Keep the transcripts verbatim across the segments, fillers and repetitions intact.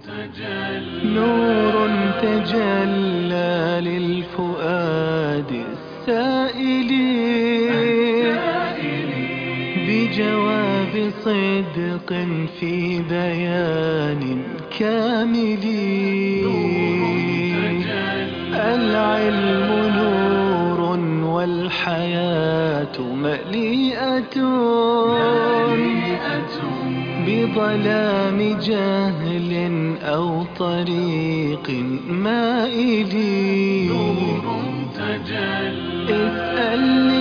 نور تجلى للفؤاد السائل بجواب صدق في بيان كامل. العلم نور والحياة مليئة بظلام جهل أو طريق مائل. اسأل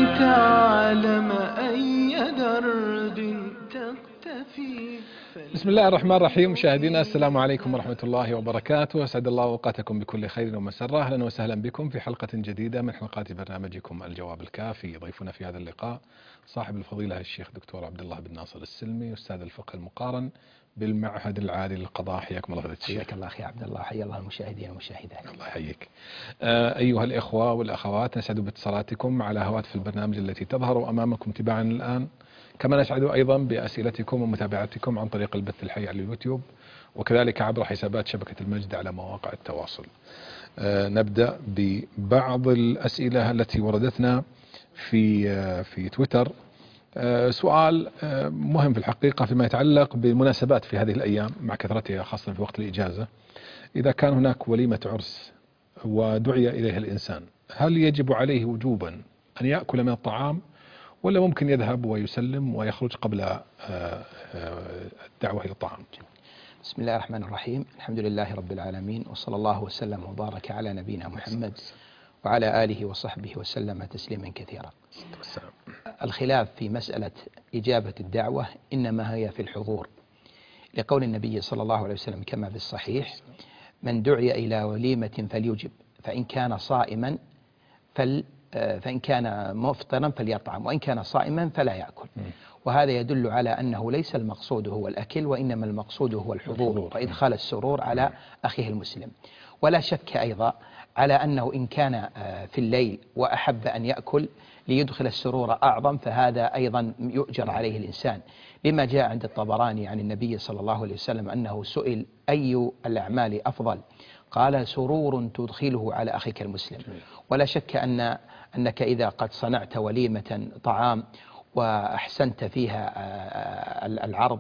لتعلم أي درب تقتفي. بسم الله الرحمن الرحيم. مشاهدينا السلام عليكم ورحمة الله وبركاته، أسعد الله أوقاتكم بكل خير ومسرة. أهلا وسهلا بكم في حلقة جديدة من حلقات برنامجكم الجواب الكافي. ضيفنا في هذا اللقاء صاحب الفضيلة الشيخ دكتور عبد الله بن ناصر السلمي، أستاذ الفقه المقارن بالمعهد العالي للقضاء. حياكم الله فضيلة الشيخ. حياك الله أخي عبد الله، حيا الله المشاهدين والمشاهدات. الله يحييك. آه أيها الإخوة والأخوات، نسعد باتصالاتكم على هواتف البرنامج التي تظهر أمامكم تباعا الآن، كما نسعد أيضا بأسئلتكم ومتابعتكم عن طريق البث الحي على اليوتيوب، وكذلك عبر حسابات شبكة المجد على مواقع التواصل. آه نبدأ ببعض الأسئلة التي وردتنا في آه في تويتر. آه سؤال آه مهم في الحقيقة فيما يتعلق بالمناسبات في هذه الأيام مع كثرتها، خاصة في وقت الإجازة. إذا كان هناك وليمة عرس ودعي إليها الإنسان، هل يجب عليه وجوبا أن يأكل من الطعام، ولا ممكن يذهب ويسلم ويخرج قبل الدعوة إلى الطعام؟ بسم الله الرحمن الرحيم، الحمد لله رب العالمين، وصلى الله وسلم وبارك على نبينا محمد وعلى آله وصحبه وسلم تسليما كثيرا. الخلاف في مسألة إجابة الدعوة إنما هي في الحضور، لقول النبي صلى الله عليه وسلم كما في الصحيح: من دعي إلى وليمة فليجب، فإن كان صائما فل فإن كان مفطرا فليطعم، وإن كان صائما فلا يأكل. وهذا يدل على أنه ليس المقصود هو الأكل، وإنما المقصود هو الحضور وإدخال السرور على أخيه المسلم. ولا شك أيضا على أنه إن كان في الليل وأحب أن يأكل ليدخل السرور أعظم، فهذا أيضا يؤجر عليه الإنسان، لما جاء عند الطبراني عن النبي صلى الله عليه وسلم أنه سئل: أي الأعمال أفضل؟ قال: سرور تدخله على أخيك المسلم. ولا شك أن أنك إذا قد صنعت وليمة طعام وأحسنت فيها العرض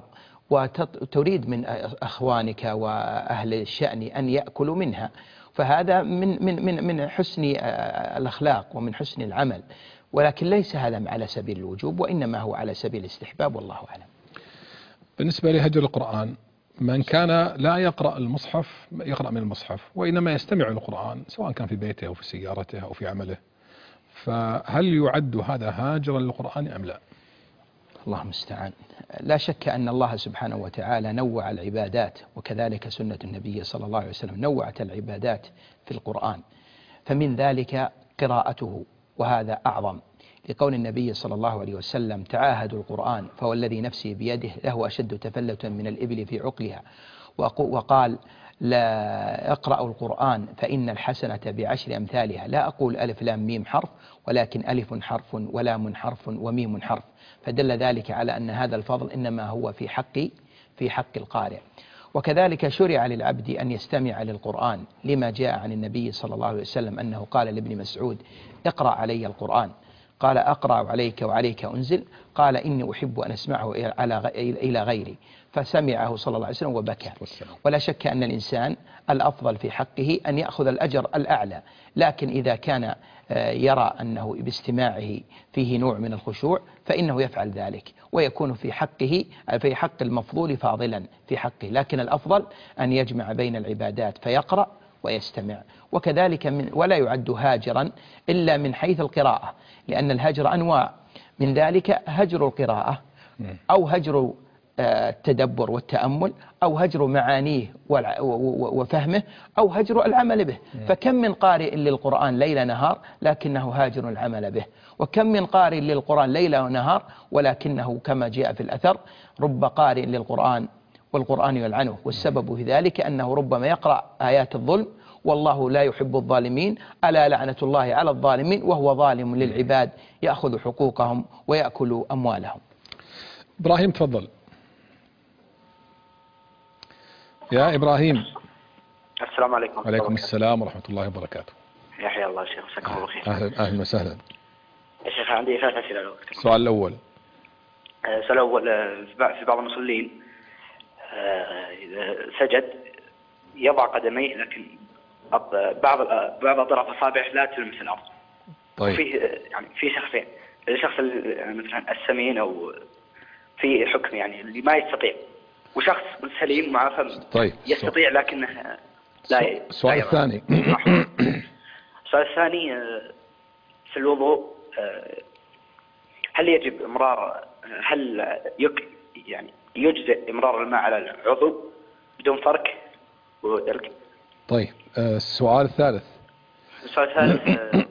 وتريد من أخوانك وأهل الشأن أن يأكلوا منها، فهذا من من من من حسن الأخلاق ومن حسن العمل، ولكن ليس هذا على سبيل الوجوب، وإنما هو على سبيل الاستحباب، والله أعلم. بالنسبة لهجر القرآن، من كان لا يقرأ المصحف يقرأ من المصحف، وإنما يستمع القرآن سواء كان في بيته أو في سيارته أو في عمله، فهل يعد هذا هاجرا للقرآن أم لا؟ الله المستعان. لا شك أن الله سبحانه وتعالى نوع العبادات، وكذلك سنة النبي صلى الله عليه وسلم نوعت العبادات في القرآن، فمن ذلك قراءته، وهذا أعظم، لقول النبي صلى الله عليه وسلم: تعاهدوا القرآن فوالذي نفسي بيده له أشد تفلتا من الإبل في عقلها. وقال: لا اقرأوا القرآن فإن الحسنة بعشر أمثالها. لا أقول ألف لام ميم حرف، ولكن ألف حرف ولام حرف وميم حرف. فدل ذلك على أن هذا الفضل إنما هو في حق في حق القارئ. وكذلك شرع للعبد أن يستمع للقرآن، لما جاء عن النبي صلى الله عليه وسلم أنه قال لابن مسعود: اقرأ علي القرآن. قال: أقرأ عليك وعليك أنزل. قال: إني أحب أن أسمعه إلى غيري. فسمعه صلى الله عليه وسلم وبكى. ولا شك أن الإنسان الأفضل في حقه أن يأخذ الأجر الأعلى، لكن إذا كان يرى أنه باستماعه فيه نوع من الخشوع فإنه يفعل ذلك، ويكون في حقه في حق المفضول فاضلا في حقه، لكن الأفضل أن يجمع بين العبادات فيقرأ ويستمع. وكذلك من ولا يعد هاجرا إلا من حيث القراءة، لأن الهجر أنواع، من ذلك هجر القراءة، أو هجر التدبر والتأمل، أو هجر معانيه وفهمه، أو هجر العمل به. فكم من قارئ للقرآن ليل نهار لكنه هاجر العمل به، وكم من قارئ للقرآن ليل ونهار ولكنه كما جاء في الأثر: رب قارئ للقرآن والقرآن يلعنه. والسبب في ذلك أنه ربما يقرأ آيات الظلم والله لا يحب الظالمين، ألا لعنة الله على الظالمين، وهو ظالم للعباد يأخذ حقوقهم ويأكل أموالهم. إبراهيم تفضل. يا إبراهيم. السلام عليكم. وعليكم السلام ورحمة الله وبركاته. يا حيا الله شيخ، مساكم الله خير. أهلا أهلا وسهلا. يا شيخ عندي ثلاث أسئلة لو أكثر. السؤال الأول. السؤال الأول، في بعض المصلين إذا سجد يضع قدميه لكن بعض بعض أطراف أصابعه لا تلمس الأرض. طيب. فيه يعني في شخصين، الشخص مثلا السمين أو في حكم يعني اللي ما يستطيع، وشخص سليم مع فم طيب. يستطيع لكنه لا. السؤال الثاني. السؤال الثاني في الوضوء، هل يجب إمرار هل يك يعني يجزئ إمرار الماء على العضو بدون فرك ودلك؟ طيب. السؤال الثالث. السؤال الثالث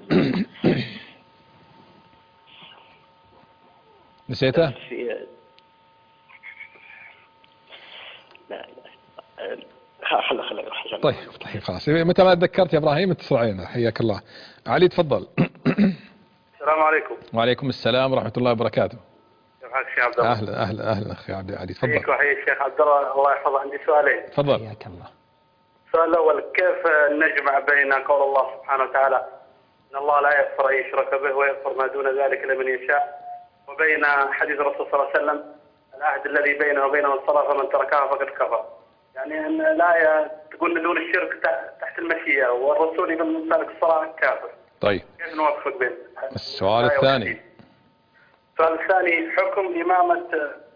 نسيته؟ في لا خلا خلا يروح. طيب طيب خلاص، متى ما تذكرت يا ابراهيم اتصل علينا. حياك الله. علي تفضل. السلام عليكم. وعليكم السلام ورحمة الله وبركاته. كيف حالك شيخ عبد الله؟ اهلا اهلا اهلا اخي عبد علي تفضل. حياك وحيا الشيخ عبد الله، الله يحفظه. عندي سؤالين. تفضل. حياك الله. السؤال الاول، كيف نجمع بين قول الله سبحانه وتعالى ان الله لا يغفر ان يشرك به ويغفر ما دون ذلك لمن يشاء، وبين حديث الرسول صلى الله عليه وسلم العهد الذي بينه وبينه الصلاة فمن تركها فقد كفر؟ يعني ان الآية تقول دون الشرك تحت المشيئة، والرسول يقول من ترك الصلاة كافر. طيب. كيف نوفق بين السؤال الثاني. السؤال الثاني، حكم إمامة،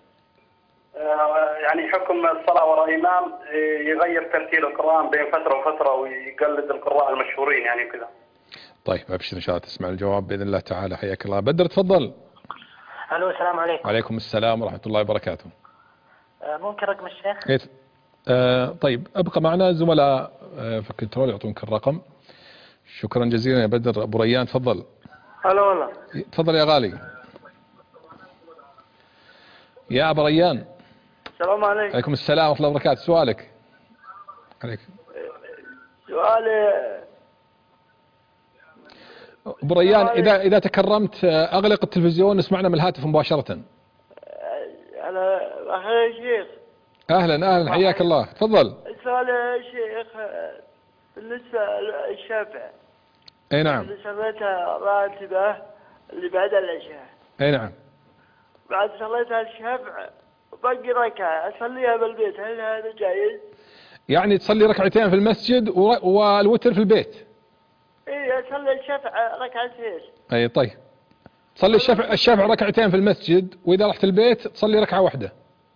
يعني حكم الصلاة وراء إمام يغير ترتيل القرآن بين فترة وفترة ويقلد القراء المشهورين يعني كذا. طيب أبشر إن شاء الله تسمع الجواب بإذن الله تعالى. حياك الله. بدر تفضل. ألو السلام عليكم. وعليكم السلام ورحمة الله وبركاته. ممكن رقم الشيخ؟ إيه. آه طيب أبقى معنا زملاء آه في الكنترول يعطونك الرقم. شكرا جزيلا يا بدر. أبو ريان تفضل. هلا والله. تفضل يا غالي. يا أبو ريان. السلام عليكم. عليكم السلام ورحمة الله وبركاته. سؤالك. عليك. سؤالي أبو ريان، إذا إذا تكرمت أغلق التلفزيون نسمعنا من الهاتف مباشرة. أنا أخي شيخ. أهلا أهلا حياك الله. تفضل. سؤال يا شيخ بالنسبة للشافع. أي نعم. اللي سميتها راتبة اللي بعد العشاء. أي نعم. بعد صليتها الشفع باقي ركعة أصليها بالبيت، هل هذا جائز؟ يعني تصلي ركعتين في المسجد والوتر في البيت؟ إيه أصلي الشفع ركعتين. أي طيب. تصلي الشفع الشفع ركعتين في المسجد، وإذا رحت البيت تصلي ركعة واحدة.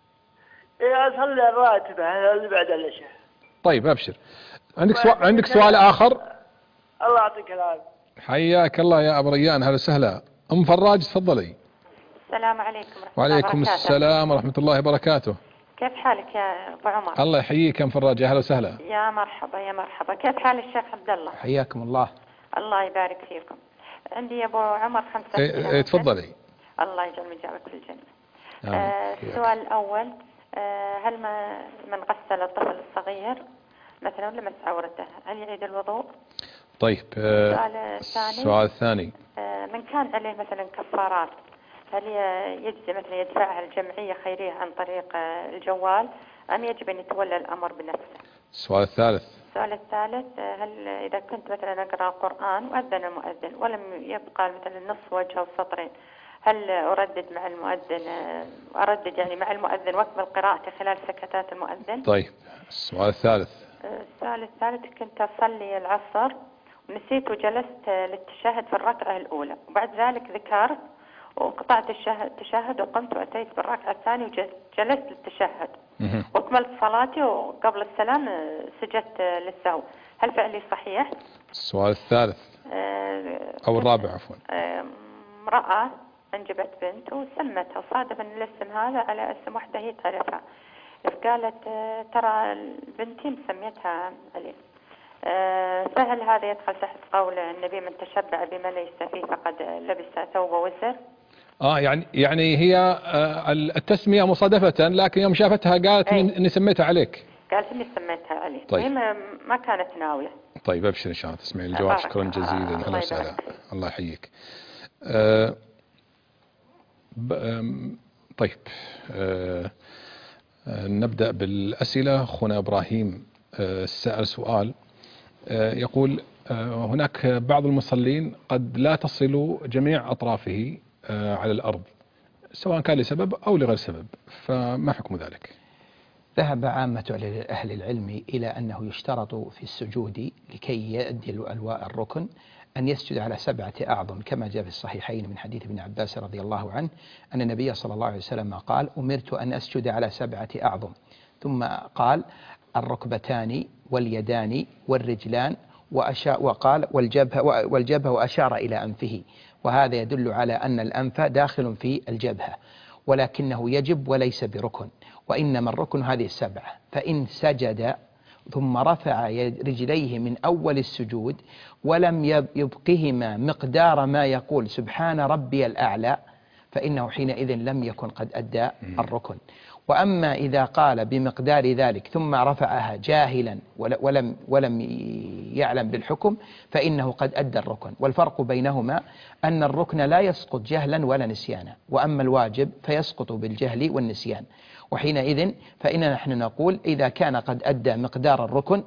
إيه أصلي الراتبة هذا اللي بعد العشاء. طيب أبشر. عندك سؤال عندك سؤال آخر؟ الله يعطيك العافية. حياك الله يا أبو ريان. هلا وسهلا. أم فراج تفضلي. السلام عليكم ورحمة الله وعليكم وبركاته. السلام ورحمة الله وبركاته. كيف حالك يا أبو عمر؟ الله يحييك يا أم فراج. يا هلا وسهلا. يا مرحبا يا مرحبا. كيف حال الشيخ عبد الله؟ حياكم الله. الله يبارك فيكم. عندي يا أبو عمر خمسة أسئلة. ايه تفضلي. الله يجعل مجابك في الجنة. آه السؤال الأول، آه هل ما من غسل الطفل الصغير مثلا لمس عورته هل يعيد الوضوء؟ طيب. السؤال الثاني. السؤال الثاني. آه من كان عليه مثلا كفارات هل يجزي مثلا يدفعها الجمعية خيرية عن طريق الجوال أم يجب أن يتولى الأمر بنفسه؟ السؤال الثالث. السؤال الثالث، هل إذا كنت مثلا أقرأ القرآن وأذن المؤذن ولم يبقى مثلا نصف وجه أو سطرين هل أردد مع المؤذن أردد يعني مع المؤذن وأكمل قراءتي خلال سكتات المؤذن؟ طيب. السؤال الثالث. السؤال الثالث، كنت أصلي العصر ونسيت وجلست للتشهد في الركعة الأولى وبعد ذلك ذكرت وقطعت التشهد وقمت وأتيت بالركعة الثانية وجلست للتشهد وأكملت صلاتي وقبل السلام سجدت للسهو، هل فعلي صحيح؟ السؤال الثالث أو الرابع عفوا. امرأة أنجبت بنت وسمتها وصادف أن الاسم هذا على اسم واحدة هي تعرفها، فقالت ترى بنتي مسميتها علي، فهل هذا يدخل تحت قول النبي من تشبع بما ليس فيه فقد لبس ثوب وزر؟ اه يعني يعني هي آه التسمية مصادفة، لكن يوم شافتها قالت اني سميتها عليك. قالت اني سميتها علي. طيب. ما, ما كانت ناوية. طيب ابشر ان شاء الله تسمعي الجواب. شكرا جزيلا. اهلا وسهلا. الله يحييك. آه طيب. آه آه نبدأ بالأسئلة. أخونا إبراهيم السائل سؤال يقول هناك بعض المصلين قد لا تصل جميع أطرافه على الأرض سواء كان لسبب أو لغير سبب، فما حكم ذلك؟ ذهب عامة أهل العلم إلى أنه يشترط في السجود لكي يؤدي الركن أن يسجد على سبعة أعظم، كما جاء في الصحيحين من حديث ابن عباس رضي الله عنه أن النبي صلى الله عليه وسلم قال: أمرت أن أسجد على سبعة أعظم، ثم قال: الركبتان واليدان والرجلان، وقال: والجبهة والجبهة وأشار إلى أنفه، وهذا يدل على أن الأنف داخل في الجبهة، ولكنه يجب وليس بركن، وإنما الركن هذه السبعة. فإن سجد ثم رفع رجليه من أول السجود ولم يبقهما مقدار ما يقول سبحان ربي الأعلى، فإنه حينئذ لم يكن قد أدى الركن. وأما إذا قال بمقدار ذلك ثم رفعها جاهلا ولم ولم يعلم بالحكم فإنه قد أدى الركن. والفرق بينهما أن الركن لا يسقط جهلا ولا نسيانا، وأما الواجب فيسقط بالجهل والنسيان. وحينئذ فإننا نحن نقول إذا كان قد أدى مقدار الركن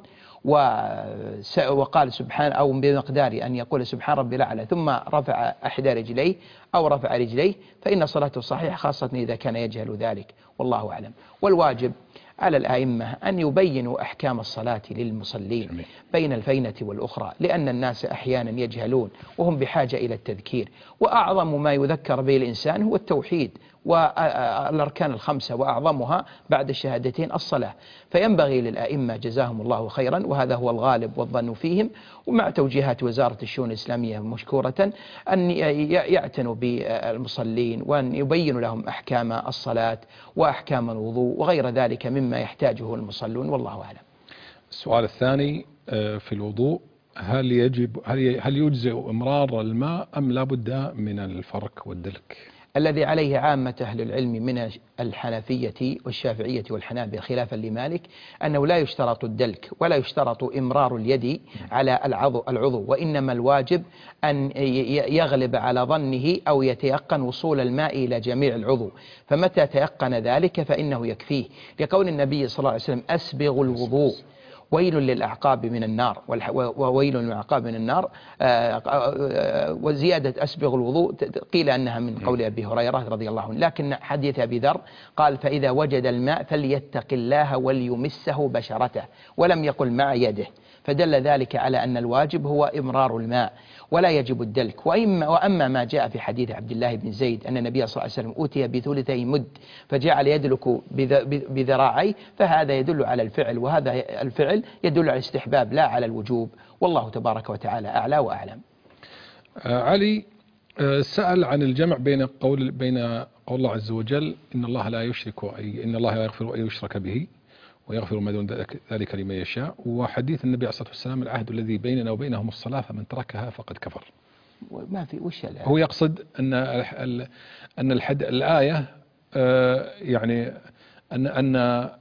وقال سبحان أو بمقدار أن يقول سبحان ربي الأعلى ثم رفع أحدى رجليه أو رفع رجليه فإن صلاته صحيحة، خاصة إذا كان يجهل ذلك، والله أعلم. والواجب على الآئمة أن يبينوا أحكام الصلاة للمصلين بين الفينة والأخرى، لأن الناس أحيانا يجهلون وهم بحاجة إلى التذكير. وأعظم ما يذكر به الإنسان هو التوحيد والأركان الخمسة، وأعظمها بعد الشهادتين الصلاة. فينبغي للأئمة جزاهم الله خيرا، وهذا هو الغالب والظن فيهم، ومع توجيهات وزارة الشؤون الإسلامية مشكورة، أن يعتنوا بالمصلين وأن يبينوا لهم أحكام الصلاة وأحكام الوضوء وغير ذلك مما يحتاجه المصلون، والله أعلم. السؤال الثاني في الوضوء: هل يجب هل هل يجزئ إمرار الماء أم لا بد من الفرك والدلك؟ الذي عليه عامة أهل العلم من الحنفية والشافعية والحنابلة خلافا لمالك أنه لا يشترط الدلك ولا يشترط إمرار اليد على العضو, العضو وإنما الواجب أن يغلب على ظنه أو يتيقن وصول الماء إلى جميع العضو، فمتى تيقن ذلك فإنه يكفيه، لقول النبي صلى الله عليه وسلم: أسبغ الوضوء ويل للأعقاب من النار، وويل للأعقاب من النار. وزيادة أسبغ الوضوء قيل أنها من قول أبي هريرة رضي الله عنه، لكن حديث أبي ذر قال: فإذا وجد الماء فليتق الله وليمسه بشرته، ولم يقل مع يده، فدل ذلك على أن الواجب هو إمرار الماء ولا يجب الدلك. وإما وأما ما جاء في حديث عبد الله بن زيد أن النبي صلى الله عليه وسلم أوتي بثلثي مد فجعل يدلك بذراعيه، فهذا يدل على الفعل، وهذا الفعل يدل على الاستحباب لا على الوجوب، والله تبارك وتعالى أعلى وأعلم. آه علي آه سأل عن الجمع بين قول بين قول الله عز وجل: إن الله لا يشرك أي إن الله لا يغفر أن يشرك به ويغفر ما دون ذلك لمن يشاء، وحديث النبي عليه الصلاة والسلام: العهد الذي بيننا وبينهم الصلاة فمن تركها فقد كفر. ما في وش هو يقصد أن أن الحد الآية آه يعني أن أن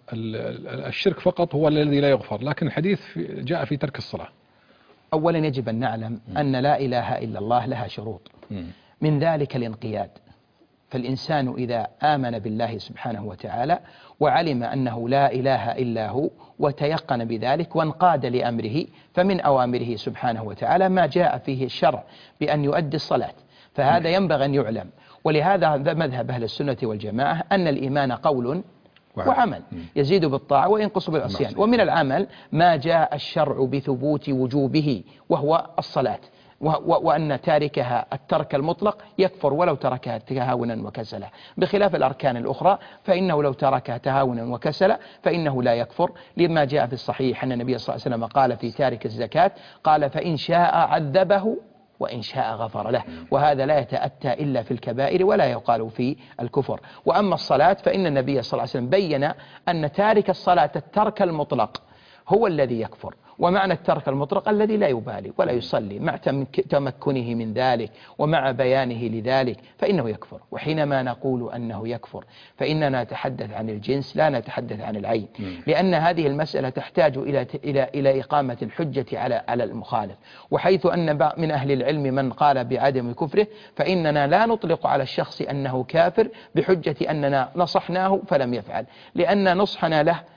الشرك فقط هو الذي لا يغفر، لكن الحديث جاء في ترك الصلاة. أولا يجب أن نعلم أن لا إله إلا الله لها شروط، من ذلك الانقياد. فالإنسان إذا آمن بالله سبحانه وتعالى وعلم أنه لا إله إلا هو وتيقن بذلك وانقاد لأمره، فمن أوامره سبحانه وتعالى ما جاء فيه الشرع بأن يؤدي الصلاة، فهذا ينبغي أن يعلم. ولهذا مذهب أهل السنة والجماعة أن الإيمان قول وعمل، يزيد بالطاعة وينقص بالعصيان. ومن العمل ما جاء الشرع بثبوت وجوبه وهو الصلاة، وأن تاركها الترك المطلق يكفر ولو تركها تهاونا وكسلا، بخلاف الأركان الأخرى فإنه لو تركها تهاونا وكسلا فإنه لا يكفر، لما جاء في الصحيح أن النبي صلى الله عليه وسلم قال في تارك الزكاة قال: فإن شاء عذبه وإن شاء غفر له، وهذا لا يتأتى إلا في الكبائر ولا يقال في الكفر. وأما الصلاة فإن النبي صلى الله عليه وسلم بين أن تارك الصلاة الترك المطلق هو الذي يكفر، ومعنى الترك المطلق الذي لا يبالي ولا يصلي مع تمكنه من ذلك ومع بيانه لذلك فإنه يكفر. وحينما نقول أنه يكفر فإننا نتحدث عن الجنس لا نتحدث عن العين، لأن هذه المسألة تحتاج إلى إلى إلى إقامة الحجة على على المخالف. وحيث أن من أهل العلم من قال بعدم كفره فإننا لا نطلق على الشخص أنه كافر بحجة أننا نصحناه فلم يفعل، لأن نصحنا له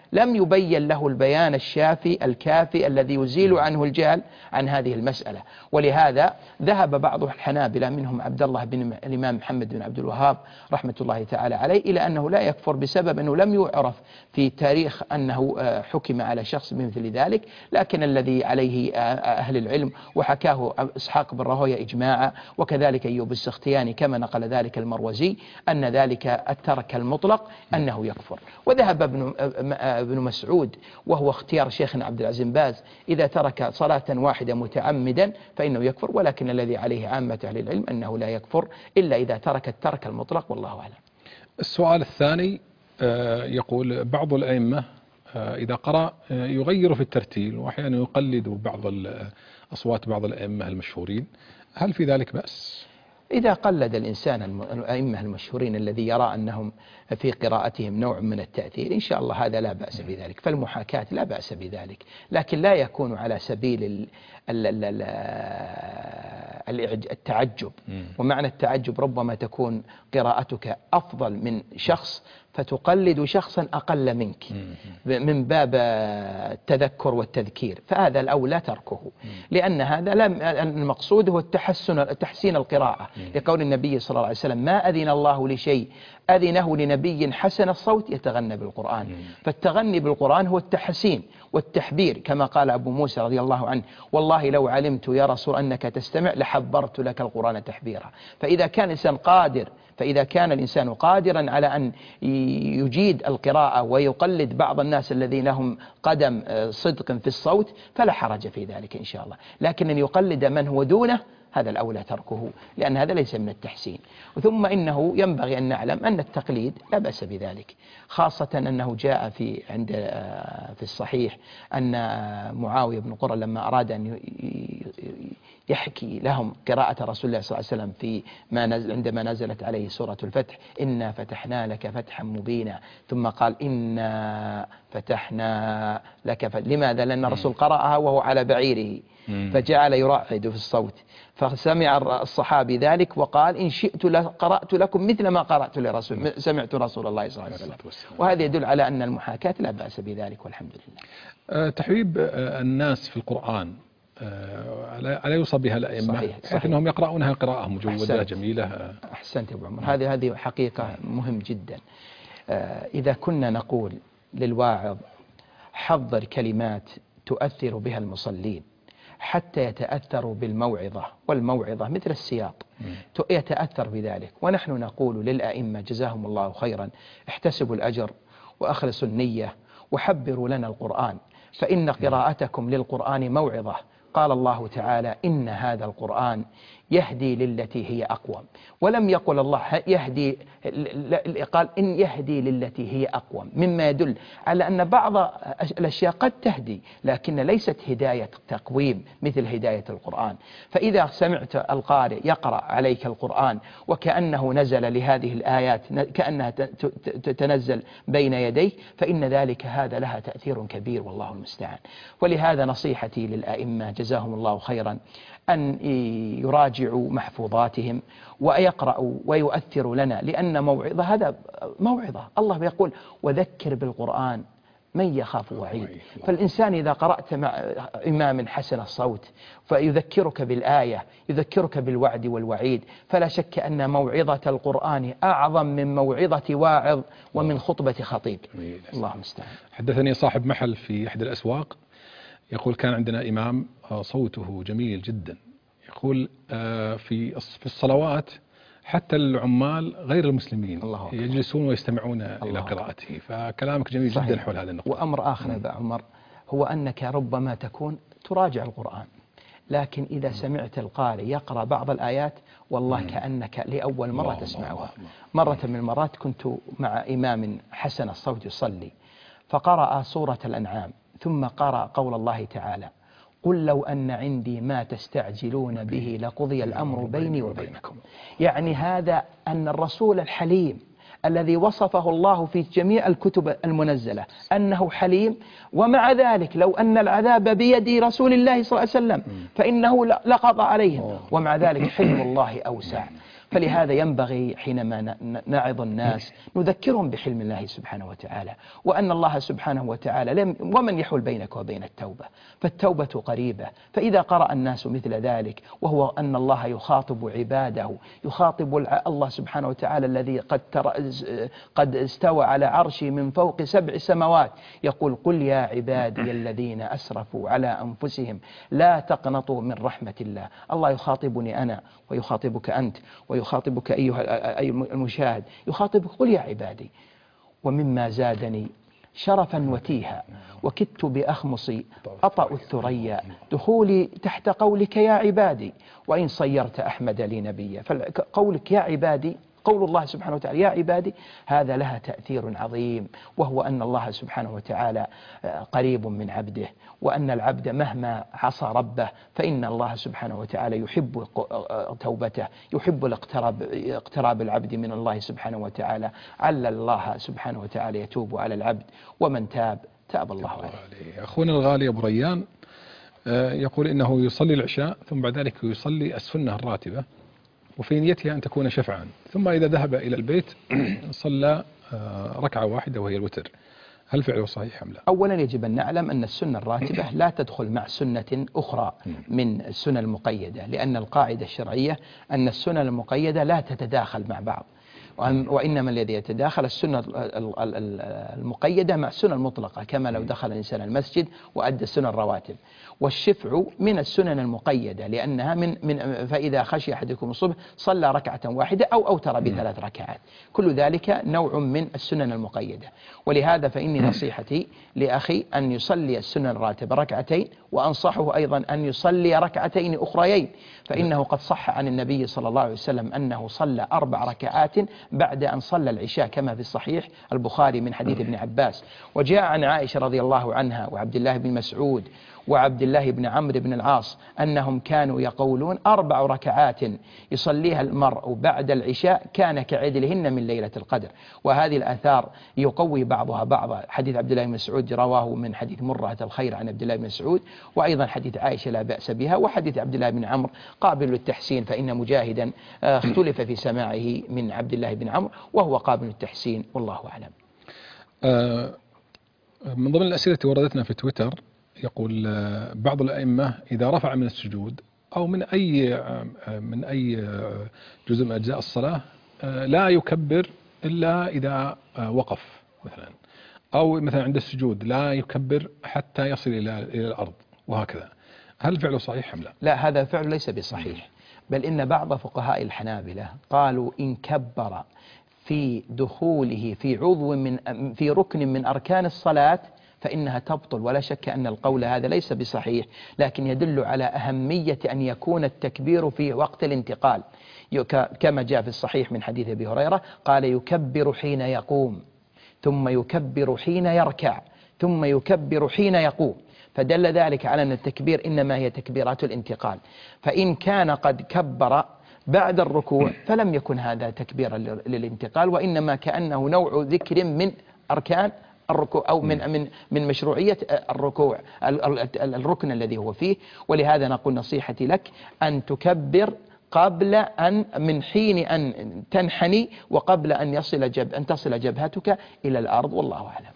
لم يبين له البيان الشافي الكافي الذي يزيل عنه الجهل عن هذه المسألة. ولهذا ذهب بعض الحنابلة منهم عبد الله بن الإمام محمد بن عبد الوهاب رحمة الله تعالى عليه إلى أنه لا يكفر بسبب أنه لم يعرف في تاريخ أنه حكم على شخص بمثل ذلك، لكن الذي عليه أهل العلم وحكاه إسحاق بن راهويه إجماعا وكذلك أيوب السختياني كما نقل ذلك المروزي أن ذلك الترك المطلق أنه يكفر. وذهب ابن ابن مسعود وهو اختيار شيخنا عبد العزيز بن باز إذا ترك صلاة واحدة متعمدا فإنه يكفر، ولكن الذي عليه عامة أهل العلم أنه لا يكفر إلا إذا ترك الترك المطلق والله أعلم. السؤال الثاني يقول بعض الأئمة إذا قرأ يغير في الترتيل وأحيانا يقلد بعض أصوات بعض الأئمة المشهورين، هل في ذلك بأس؟ إذا قلد الإنسان الأئمة المشهورين الذي يرى أنهم في قراءتهم نوع من التأثير إن شاء الله هذا لا بأس بذلك، فالمحاكاة لا بأس بذلك، لكن لا يكون على سبيل التعجب. ومعنى التعجب ربما تكون قراءتك أفضل من شخص فتقلد شخصا أقل منك من باب التذكر والتذكير، فهذا الأولى تركه، لأن هذا لم المقصود هو التحسن تحسين القراءة، لقول النبي صلى الله عليه وسلم ما أذن الله لشيء أذنه لنبي حسن الصوت يتغنى بالقرآن. فالتغني بالقرآن هو التحسين والتحبير، كما قال أبو موسى رضي الله عنه والله لو علمت يا رسول أنك تستمع لحبرت لك القرآن تحبيرا. فإذا كان الإنسان قادر فإذا كان الإنسان قادرا على أن يجيد القراءة ويقلد بعض الناس الذين لهم قدم صدق في الصوت فلا حرج في ذلك إن شاء الله، لكن أن يقلد من هو دونه هذا الأولى تركه، لأن هذا ليس من التحسين. ثم إنه ينبغي أن نعلم أن التقليد لا بأس بذلك، خاصة أنه جاء في عند في الصحيح أن معاوية بن قرة لما أراد أن يحكي لهم قراءة رسول الله صلى الله عليه وسلم في ما نزل عندما نزلت عليه سورة الفتح إنا فتحنا لك فتحا مبينا، ثم قال إنا فتحنا لك فتح. لماذا؟ لأن الرسول قرأها وهو على بعيره فجعل يرعد في الصوت، فسمع الصحابي ذلك وقال إن شئت قرأت لكم مثل ما قرأت لرسول سمعت رسول الله صلى الله عليه وسلم. وهذا يدل على أن المحاكاة لا بأس بذلك والحمد لله. تحبيب الناس في القرآن ألا يوصى بها الأئمة صحيح أنهم يقرؤونها قراءة مجودة جميلة؟ أحسنت أبو عمر، هذه هذه حقيقة مهم جدا. إذا كنا نقول للواعظ حضر كلمات تؤثر بها المصلين حتى يتأثروا بالموعظة، والموعظة مثل السياط يتأثر بذلك، ونحن نقول للأئمة جزاهم الله خيرا احتسبوا الأجر وأخلصوا النية وحبروا لنا القرآن، فإن قراءتكم للقرآن موعظة. قال الله تعالى إن هذا القرآن يهدي للتي هي أقوم، ولم يقل الله يهدي، قال إن يهدي للتي هي أقوم، مما يدل على أن بعض الأشياء قد تهدي لكن ليست هداية تقويم مثل هداية القرآن. فإذا سمعت القارئ يقرأ عليك القرآن وكأنه نزل لهذه الآيات كأنها تتنزل بين يديك فإن ذلك هذا لها تأثير كبير والله المستعان. ولهذا نصيحتي للأئمة جزاهم الله خيرا أن يراجعوا محفوظاتهم ويقرأوا ويؤثروا لنا، لأن موعظة هذا موعظة، الله يقول وذكر بالقرآن من يخاف وعيد. فالإنسان إذا قرأت مع إمام حسن الصوت فيذكرك بالآية يذكرك بالوعد والوعيد، فلا شك أن موعظة القرآن أعظم من موعظة واعظ ومن خطبة خطيب. الله المستعان. حدثني صاحب محل في إحدى الأسواق يقول كان عندنا إمام صوته جميل جدا، يقول في في الصلوات حتى العمال غير المسلمين يجلسون ويستمعون إلى قراءته، فكلامك جميل صحيح. جدا حول هذا النقطة. وأمر آخر يا عمر هو أنك ربما تكون تراجع القرآن، لكن إذا سمعت القارئ يقرأ بعض الآيات والله كأنك لأول مرة تسمعها. مرة من المرات كنت مع إمام حسن الصوت يصلي فقرأ سورة الأنعام ثم قرأ قول الله تعالى قل لو أن عندي ما تستعجلون به لقضي الأمر بيني وبينكم. يعني هذا أن الرسول الحليم الذي وصفه الله في جميع الكتب المنزلة أنه حليم، ومع ذلك لو أن العذاب بيد رسول الله صلى الله عليه وسلم فإنه لقضى عليهم، ومع ذلك حلم الله أوسع. فلهذا ينبغي حينما نعظ الناس نذكرهم بحلم الله سبحانه وتعالى، وأن الله سبحانه وتعالى لم ومن يحول بينك وبين التوبة، فالتوبة قريبة. فإذا قرأ الناس مثل ذلك، وهو أن الله يخاطب عباده، يخاطب الله سبحانه وتعالى الذي قد قد استوى على عرشه من فوق سبع سماوات، يقول: قل يا عبادي الذين أسرفوا على أنفسهم لا تقنطوا من رحمة الله. الله يخاطبني أنا ويخاطبك أنت ويخاطبك أيها المشاهد، يخاطبك: قل يا عبادي. ومما زادني شرفا وتيها وكدت بأخمصي أطأ الثريا دخولي تحت قولك يا عبادي، وإن صيرت أحمد لي نبيا. فقولك يا عبادي، قول الله سبحانه وتعالى يا عبادي، هذا لها تأثير عظيم، وهو أن الله سبحانه وتعالى قريب من عبده، وأن العبد مهما عصى ربه فإن الله سبحانه وتعالى يحب توبته، يحب الاقتراب اقتراب العبد من الله سبحانه وتعالى. عل الله سبحانه وتعالى يتوب على العبد، ومن تاب تاب الله عليه. أخونا الغالي أبو ريان يقول إنه يصلي العشاء ثم بعد ذلك يصلي السنة الراتبة، وفي نيتها أن تكون شفعا، ثم إذا ذهب إلى البيت صلى ركعة واحدة وهي الوتر، هل فعله صحيح أم لا؟ أولا يجب أن نعلم أن السنة الراتبة لا تدخل مع سنة أخرى من السنن المقيدة، لأن القاعدة الشرعية أن السنن المقيدة لا تتداخل مع بعض، وإنما الذي يتداخل السنة المقيدة مع السنة المطلقة، كما لو دخل الإنسان المسجد وأدى السنة الرواتب. والشفع من السنن المقيدة، لأنها من من فإذا خشي أحدكم الصبح صلى ركعة واحدة أو أوتر بثلاث ركعات، كل ذلك نوع من السنن المقيدة. ولهذا فإني نصيحتي لأخي أن يصلي السنن الراتبة ركعتين، وأنصحه أيضا أن يصلي ركعتين أخريين، فإنه قد صح عن النبي صلى الله عليه وسلم أنه صلى أربع ركعات بعد أن صلى العشاء، كما في الصحيح البخاري من حديث ابن عباس. وجاء عن عائشة رضي الله عنها وعبد الله بن مسعود وعبد الله بن عمرو بن العاص أنهم كانوا يقولون: أربع ركعات يصليها المرء بعد العشاء كان كعدلهن من ليلة القدر. وهذه الآثار يقوي بعضها بعضا. حديث عبد الله بن مسعود رواه من حديث مرة الخير عن عبد الله بن مسعود، وأيضا حديث عائشة لا بأس بها، وحديث عبد الله بن عمرو قابل للتحسين، فإن مجاهدا اختلف في سماعه من عبد الله بن عمرو، وهو قابل للتحسين، والله أعلم. من ضمن الأسئلة التي وردتنا في تويتر، يقول بعض الأئمة إذا رفع من السجود أو من أي من أي جزء من أجزاء الصلاة لا يكبر إلا إذا وقف مثلا، أو مثلا عند السجود لا يكبر حتى يصل إلى إلى الأرض، وهكذا. هل فعله صحيح أم لا؟ لا، هذا فعل ليس بصحيح، بل إن بعض فقهاء الحنابلة قالوا إن كبر في دخوله في عضو من في ركن من أركان الصلاة فإنها تبطل. ولا شك أن القول هذا ليس بصحيح، لكن يدل على أهمية أن يكون التكبير في وقت الانتقال، كما جاء في الصحيح من حديث أبي هريرة قال: يكبر حين يقوم، ثم يكبر حين يركع، ثم يكبر حين يقوم. فدل ذلك على أن التكبير إنما هي تكبيرات الانتقال. فإن كان قد كبر بعد الركوع فلم يكن هذا تكبيرا للانتقال، وإنما كأنه نوع ذكر من أركان الركوع أو من من من مشروعية الركوع الركن الذي هو فيه. ولهذا نقول نصيحتي لك أن تكبر قبل أن من حين أن تنحني، وقبل أن يصل جب أن تصل جبهتك إلى الأرض، والله أعلم.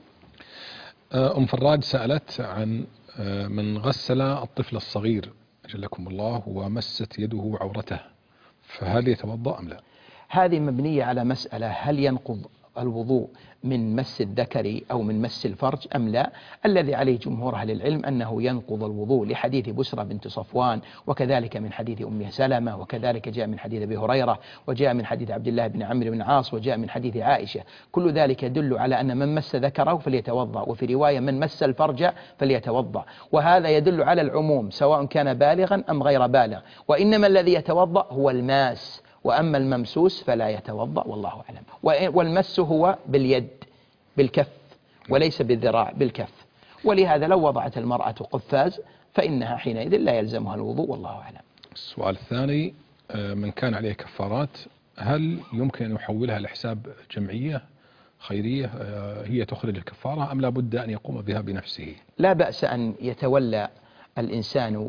أم فراج سألت عن من غسل الطفل الصغير أجلكم الله ومست يده عورته، فهل يتوضأ أم لا؟ هذه مبنية على مسألة: هل ينقض الوضوء من مس الذكر أو من مس الفرج أم لا؟ الذي عليه جمهور أهل العلم أنه ينقض الوضوء، لحديث بسرى بنت صفوان، وكذلك من حديث أم سلمة، وكذلك جاء من حديث أبي هريرة، وجاء من حديث عبد الله بن عمرو بن العاص، وجاء من حديث عائشة. كل ذلك يدل على أن من مس ذكره فليتوضأ، وفي رواية من مس الفرج فليتوضأ. وهذا يدل على العموم سواء كان بالغا أم غير بالغ، وإنما الذي يتوضأ هو الماس، وأما الممسوس فلا يتوضأ، والله أعلم. والمس هو باليد بالكف وليس بالذراع، بالكف. ولهذا لو وضعت المرأة قفاز فإنها حينئذ لا يلزمها الوضوء، والله أعلم. السؤال الثاني: من كان عليه كفارات هل يمكن أن يحولها لحساب جمعية خيرية هي تخرج الكفارة، أم لا بد أن يقوم بها بنفسه؟ لا بأس أن يتولى الإنسان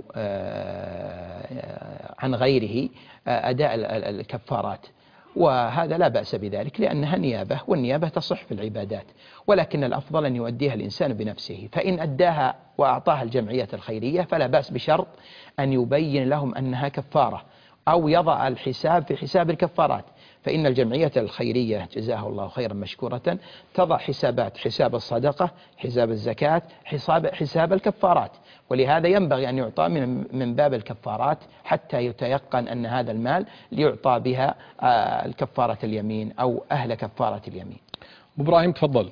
عن غيره أداء الكفارات، وهذا لا بأس بذلك لأنها نيابة، والنيابة تصح في العبادات، ولكن الأفضل أن يؤديها الإنسان بنفسه. فإن أداها وأعطاها الجمعية الخيرية فلا بأس، بشرط أن يبين لهم أنها كفارة أو يضع الحساب في حساب الكفارات. فإن الجمعية الخيرية جزاها الله خيرا مشكورة تضع حسابات، حساب الصدقة، حساب الزكاة، حساب, حساب الكفارات، ولهذا ينبغي أن يعطى من, من باب الكفارات حتى يتيقن أن هذا المال ليعطى بها الكفارة اليمين أو أهل كفارة اليمين. أبو إبراهيم تفضل.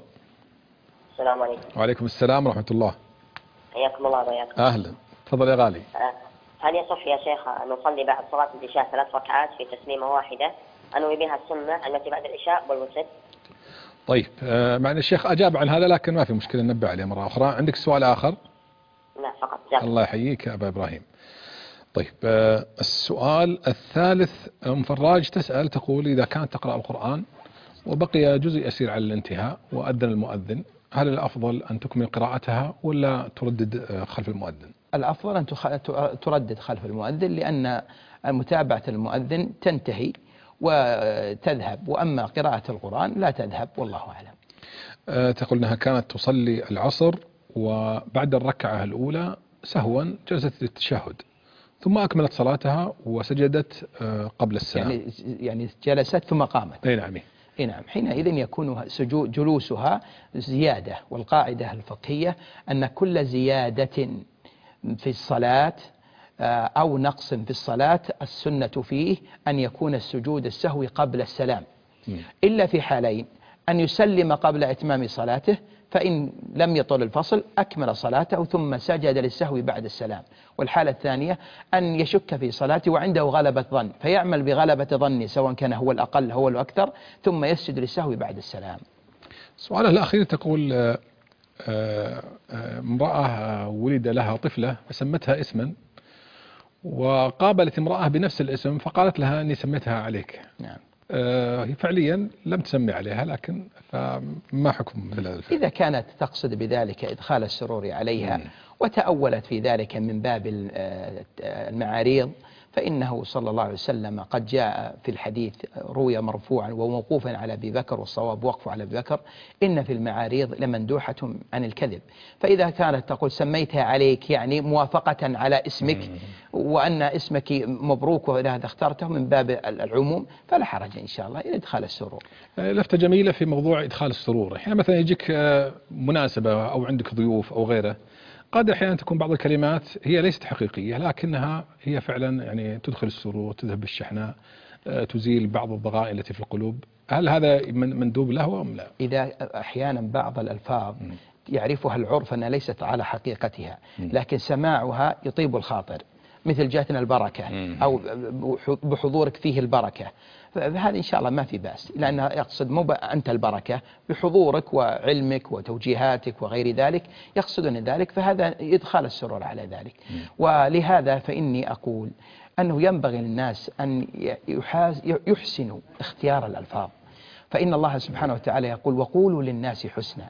السلام عليكم. وعليكم السلام ورحمة الله. حياكم الله وبياكم. أهلا، تفضل يا غالي. هل يصح يا شيخ أن نصلي بعد صلاة العشاء ثلاث ركعات في تسليمة واحدة أنوي بها السنة التي بعد العشاء والوتر؟ طيب آه مع أن الشيخ أجاب عن هذا لكن ما في مشكلة ننبه عليه مرة أخرى. عندك سؤال آخر؟ لا فقط. جاب. الله يحييك يا أبا إبراهيم. طيب آه السؤال الثالث، أم فراج تسأل تقول إذا كانت تقرأ القرآن وبقي جزء يسير على الانتهاء وأذن المؤذن، هل الأفضل أن تكمل قراءتها ولا تردد خلف المؤذن؟ الأفضل أن تردد خلف المؤذن، لأن متابعة المؤذن تنتهي وتذهب، وأما قراءة القرآن لا تذهب، والله أعلم. أه تقول أنها كانت تصلي العصر وبعد الركعة الأولى سهوا جلست للتشهد ثم أكملت صلاتها وسجدت أه قبل السلام. يعني يعني جلست ثم قامت. أي نعم. إيه نعم، حينئذ يكون جلوسها زيادة، والقاعدة الفقهية أن كل زيادة في الصلاة أو نقص في الصلاة السنة فيه أن يكون السجود السهوي قبل السلام، إلا في حالين: أن يسلم قبل إتمام صلاته، فإن لم يطل الفصل أكمل صلاته ثم سجد للسهو بعد السلام. والحالة الثانية أن يشك في صلاته وعنده غلبة ظن فيعمل بغلبة ظنه سواء كان هو الأقل هو الأكثر ثم يسجد للسهو بعد السلام. سؤالها الأخير تقول امرأة ولد لها طفلة فسمتها اسما وقابلت امرأة بنفس الاسم فقالت لها أني سميتها عليك. نعم. هي فعليا لم تسمي عليها، لكن فما حكم مثل هذا الفعل؟ إذا كانت تقصد بذلك إدخال السرور عليها م. وتأولت في ذلك من باب المعاريض، فإنه صلى الله عليه وسلم قد جاء في الحديث روي مرفوعا وموقوفا على أبي بكر والصواب وقفه على أبي بكر: إن في المعاريض لمندوحة عن الكذب. فإذا كانت تقول سميتها عليك يعني موافقة على اسمك وأن اسمك مبروك وهذا اخترته من باب العموم فلا حرج إن شاء الله إلى إدخال السرور. لفتة جميلة في موضوع إدخال السرور، يعني مثلا يجيك مناسبة أو عندك ضيوف أو غيره، قد أحيانا تكون بعض الكلمات هي ليست حقيقية لكنها هي فعلا يعني تدخل السرور، تذهب الشحناء، تزيل بعض الضغائن التي في القلوب. هل هذا مندوب له أم لا؟ إذا أحيانا بعض الألفاظ يعرفها العرف أنها ليست على حقيقتها لكن سماعها يطيب الخاطر، مثل جاتنا البركة أو بحضورك فيه البركة، فهذا إن شاء الله ما في بأس، لأنه يقصد مو أنت البركة، بحضورك وعلمك وتوجيهاتك وغير ذلك يقصدون ذلك، فهذا يدخل السرور على ذلك. ولهذا فإني أقول أنه ينبغي للناس أن يحسنوا اختيار الألفاظ، فإن الله سبحانه وتعالى يقول: وقولوا للناس حسنا.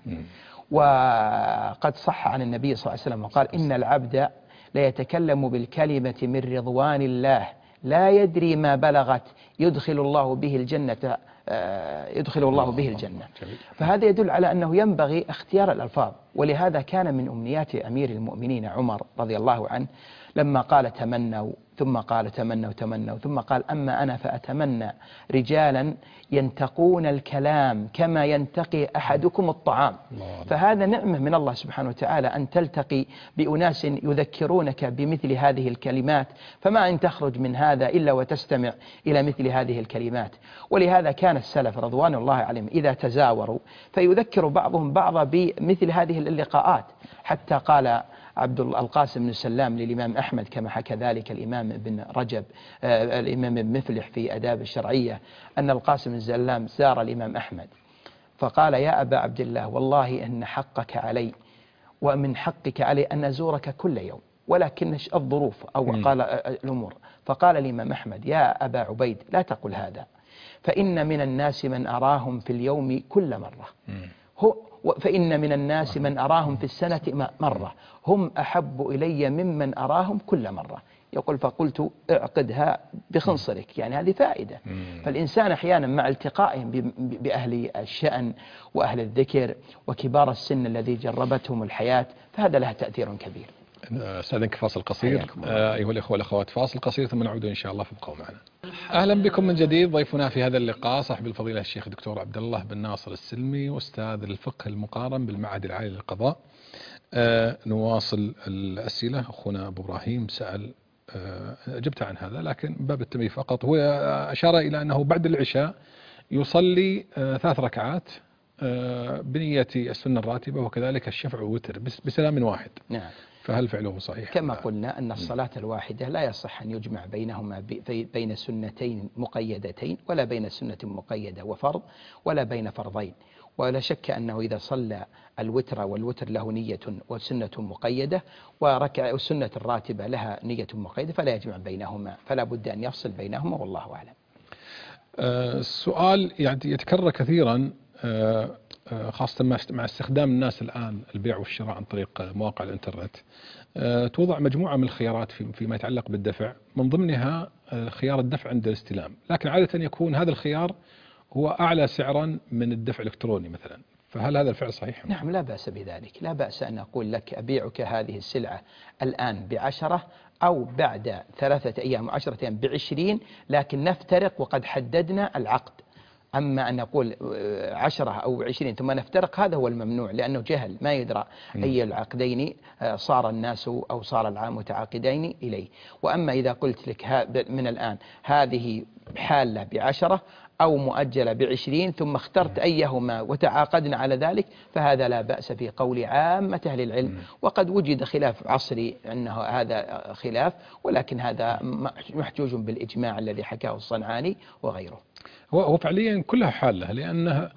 وقد صح عن النبي صلى الله عليه وسلم وقال: إن العبد لا يتكلم بالكلمة من رضوان الله لا يدري ما بلغت يدخل الله به الجنة يدخل الله به الجنة. فهذا يدل على أنه ينبغي اختيار الألفاظ، ولهذا كان من أمنيات أمير المؤمنين عمر رضي الله عنه لما قال تمنوا ثم قال تمنوا تمنوا ثم قال: أما أنا فأتمنى رجالا ينتقون الكلام كما ينتقي أحدكم الطعام. فهذا نعمة من الله سبحانه وتعالى أن تلتقي بأناس يذكرونك بمثل هذه الكلمات، فما أن تخرج من هذا إلا وتستمع إلى مثل هذه الكلمات. ولهذا كان السلف رضوان الله عليهم إذا تزاوروا فيذكر بعضهم بعضا بمثل هذه اللقاءات، حتى قال عبد القاسم بن سلام للإمام أحمد كما حكى ذلك الإمام ابن رجب آه الإمام ابن مفلح في أداب الشرعية أن القاسم بن سلام زار الإمام أحمد فقال: يا أبا عبد الله والله أن حقك علي ومن حقك علي أن أزورك كل يوم ولكن الظروف أو م. قال الأمور. فقال الإمام أحمد: يا أبا عبيد لا تقل هذا، فإن من الناس من أراهم في اليوم كل مرة م. هو فإن من الناس من أراهم في السنة مرة هم أحب إلي ممن أراهم كل مرة. يقول فقلت اعقدها بخنصرك، يعني هذه فائدة. فالإنسان أحيانا مع التقائهم بأهل الشأن وأهل الذكر وكبار السن الذي جربتهم الحياة فهذا له تأثير كبير. أستاذنك فاصل قصير آه أيها الأخوة والأخوات، فاصل قصير ثم نعود إن شاء الله، فابقوا معنا. أهلا بكم من جديد. ضيفنا في هذا اللقاء صاحب الفضيلة الشيخ الدكتور عبد الله بن ناصر السلمي، أستاذ الفقه المقارن بالمعهد العالي للقضاء. آه نواصل الأسئلة. أخونا أبو إبراهيم سأل، آه أجبت عن هذا لكن باب التنبيه فقط. هو أشار إلى أنه بعد العشاء يصلي آه ثلاث ركعات آه بنية السنة الراتبة وكذلك الشفع والوتر بسلام واحد. نعم. فهل فعله صحيح؟ كما قلنا أن الصلاة الواحدة لا يصح أن يجمع بينهما بين سنتين مقيدتين، ولا بين سنة مقيدة وفرض، ولا بين فرضين. ولا شك أنه إذا صلى الوتر والوتر له نية وسنة مقيدة، وركع السنة الراتبة لها نية مقيدة، فلا يجمع بينهما، فلا بد أن يفصل بينهما، والله أعلم. السؤال يعني يتكرر كثيرا خاصة مع استخدام الناس الآن البيع والشراء عن طريق مواقع الإنترنت. توضع مجموعة من الخيارات فيما يتعلق بالدفع، من ضمنها خيار الدفع عند الاستلام، لكن عادة يكون هذا الخيار هو أعلى سعرا من الدفع الإلكتروني مثلا، فهل هذا الفعل صحيح؟ نعم، لا بأس بذلك. لا بأس أن أقول لك أبيعك هذه السلعة الآن بعشرة أو بعد ثلاثة أيام وعشرة أيام بعشرين، لكن نفترق وقد حددنا العقد. أما أن نقول عشرة أو عشرين ثم نفترق، هذا هو الممنوع، لأنه جهل، ما يدرى أي العقدين صار الناس أو صار العام متعاقدين إليه. وأما إذا قلت لك من الآن هذه حالة بعشرة أو مؤجلة بعشرين ثم اخترت أيهما وتعاقدنا على ذلك، فهذا لا بأس في قول عامة أهل العلم. وقد وجد خلاف عصري أنه هذا خلاف، ولكن هذا محجوج بالإجماع الذي حكاه الصنعاني وغيره. هو فعليا كلها حالة، لأنه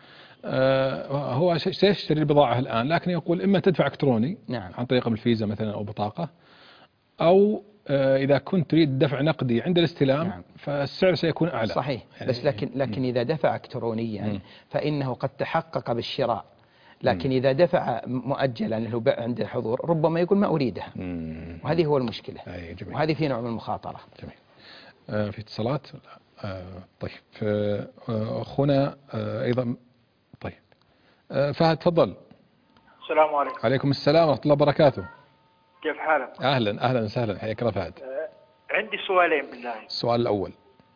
هو سيشتري البضاعة الآن، لكن يقول إما تدفع إلكتروني نعم. عن طريق الفيزا مثلا أو بطاقة، أو إذا كنت تريد دفع نقدي عند الاستلام نعم. فالسعر سيكون أعلى. صحيح، يعني بس لكن لكن إذا دفع إلكترونيا م. فإنه قد تحقق بالشراء، لكن م. إذا دفع مؤجلا له عند الحضور ربما يقول ما أريدها، م. وهذه هو المشكلة، وهذه في نوع من المخاطرة. جميل. آه في اتصالات؟ آه طيب. آه أخونا آه أيضا. طيب آه فهد تفضل. السلام عليكم. عليكم السلام ورحمة الله وبركاته. كيف حالك؟ أهلا أهلا وسهلا، حياك الله فهد. آه عندي سؤالين بالله. السؤال الأول،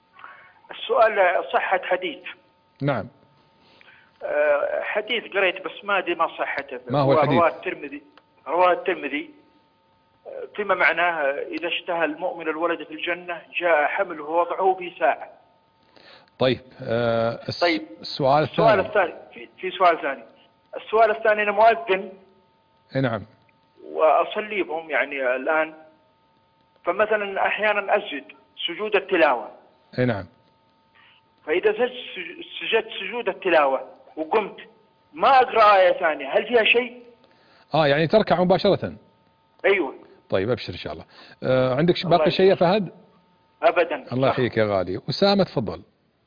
السؤال صحة حديث. نعم. آه حديث قريت بس ما أدري ما صحته. ما هو الحديث؟ رواه الترمذي رواه الترمذي فيما معناه إذا اشتهى المؤمن الولد في الجنة جاء حمله ووضعه في ساعة. طيب. آه طيب. السؤال الثاني. السؤال الثاني في, في سؤال ثاني. السؤال الثاني أنا مؤذن. نعم. وأصلي بهم يعني الآن، فمثلا أحيانا أسجد سجود التلاوة. نعم. فإذا سجدت سجود التلاوة وقمت ما أقرأ آية ثانية، هل فيها شيء؟ آه يعني تركع مباشرة. أيوة. طيب أبشر إن شاء الله. آه عندك باقي شيء يا فهد؟ أبدا. الله يحييك يا غالي. أسامة تفضل.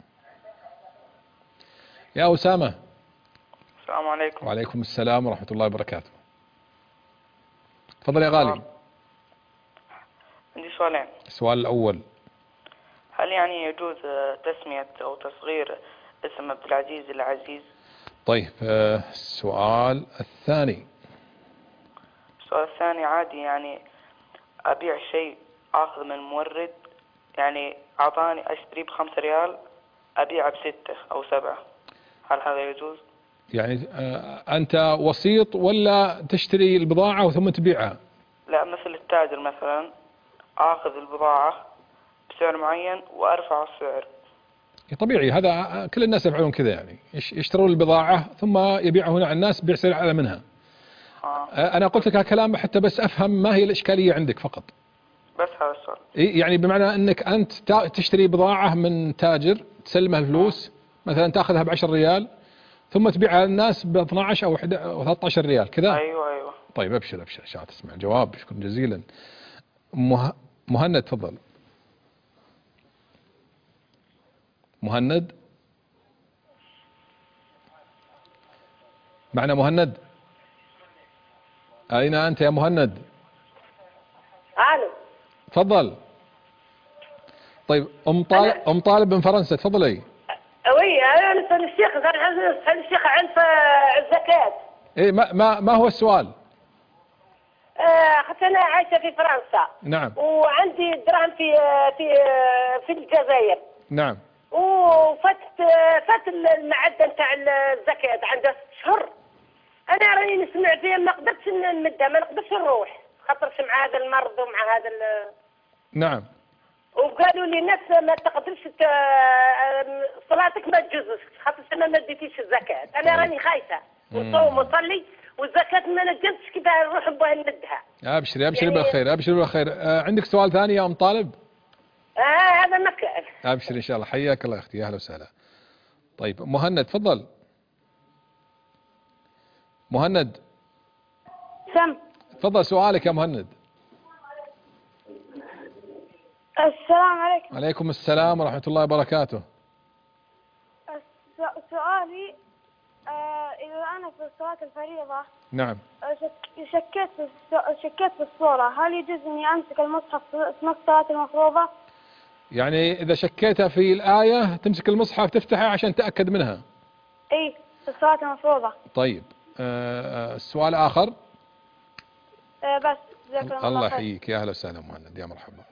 يا أسامة. السلام عليكم. وعليكم السلام ورحمة الله وبركاته. تفضل يا غالي. عندي سؤالين. السؤال الأول، هل يعني يجوز تسمية أو تصغير اسم عبد العزيز العزيز؟ طيب. السؤال الثاني. السؤال الثاني عادي يعني أبيع شيء أخذ من مورد، يعني أعطاني أشتري بخمسة ريال أبيع بستة أو سبعة، هل هذا يجوز؟ يعني أنت وسيط ولا تشتري البضاعة ثم تبيعها؟ لا، مثل التاجر مثلا أخذ البضاعة بسعر معين وأرفع السعر. طبيعي، هذا كل الناس يفعلون كذا، يعني يشترون البضاعة ثم يبيعها على الناس بسعر أعلى منها. آه. أنا قلت لك هالكلام حتى بس أفهم ما هي الإشكالية عندك فقط. بس هذا السؤال. يعني بمعنى أنك أنت تشتري بضاعة من تاجر، تسلمها الفلوس مثلا تأخذها بعشر ريال ثم تبيعها للناس ب اثني عشر أو ثلاثة عشر ريال كذا. أيوة أيوة. طيب أبشر أبشر، عشان تسمع الجواب. شكرا جزيلا. مه... مهند تفضل. مهند. معنا مهند. أين أنت يا مهند؟ الو. تفضل. طيب أم طالب أم طالب من فرنسا، تفضلي. وي انا نسال الشيخ، نسال الشيخ عن الزكاة. إيه ما ما ما هو السؤال؟ اخت انا عايشه في فرنسا. نعم. وعندي دراهم في في في الجزائر. نعم. وفات فات المعدة نتاع الزكاة عندها ست شهور. انا راني نسمع فيها ما قدرتش نمدها، ما نقدرش نروح خاطرش مع هذا المرض ومع هذا ال... نعم. وقالوا لي ناس ما تقدرش ت... صلاتك ما تجوزش خاطر ما مديتيش الزكاة. انا راني خايفة وصوم وصلي والزكاة ما نجمتش كذا نروح نبغى نمدها. ابشري ابشري يعني... بالخير ابشري بالخير. آه عندك سؤال ثاني يا ام طالب؟ اه هذا مكان. ابشري ان شاء الله. حياك الله يا اختي، اهلا وسهلا. طيب مهند تفضل. مهند. سم. تفضل سؤالك يا مهند. السلام عليكم. عليكم السلام ورحمة الله وبركاته. سؤالي آه إذا أنا في صلاة الفريضة نعم شك شكيت شكيت في الصورة، هل يجوز إني أمسك المصحف في نص الصلاة المفروضة؟ يعني إذا شكيتها في الآية تمسك المصحف تفتحه عشان تأكد منها؟ إيه في الصلاة المفروضة. طيب آه السؤال آخر؟ آه بس جزاك الله خير. الله يحييك، يا أهلا وسهلا مهند، يا مرحبا.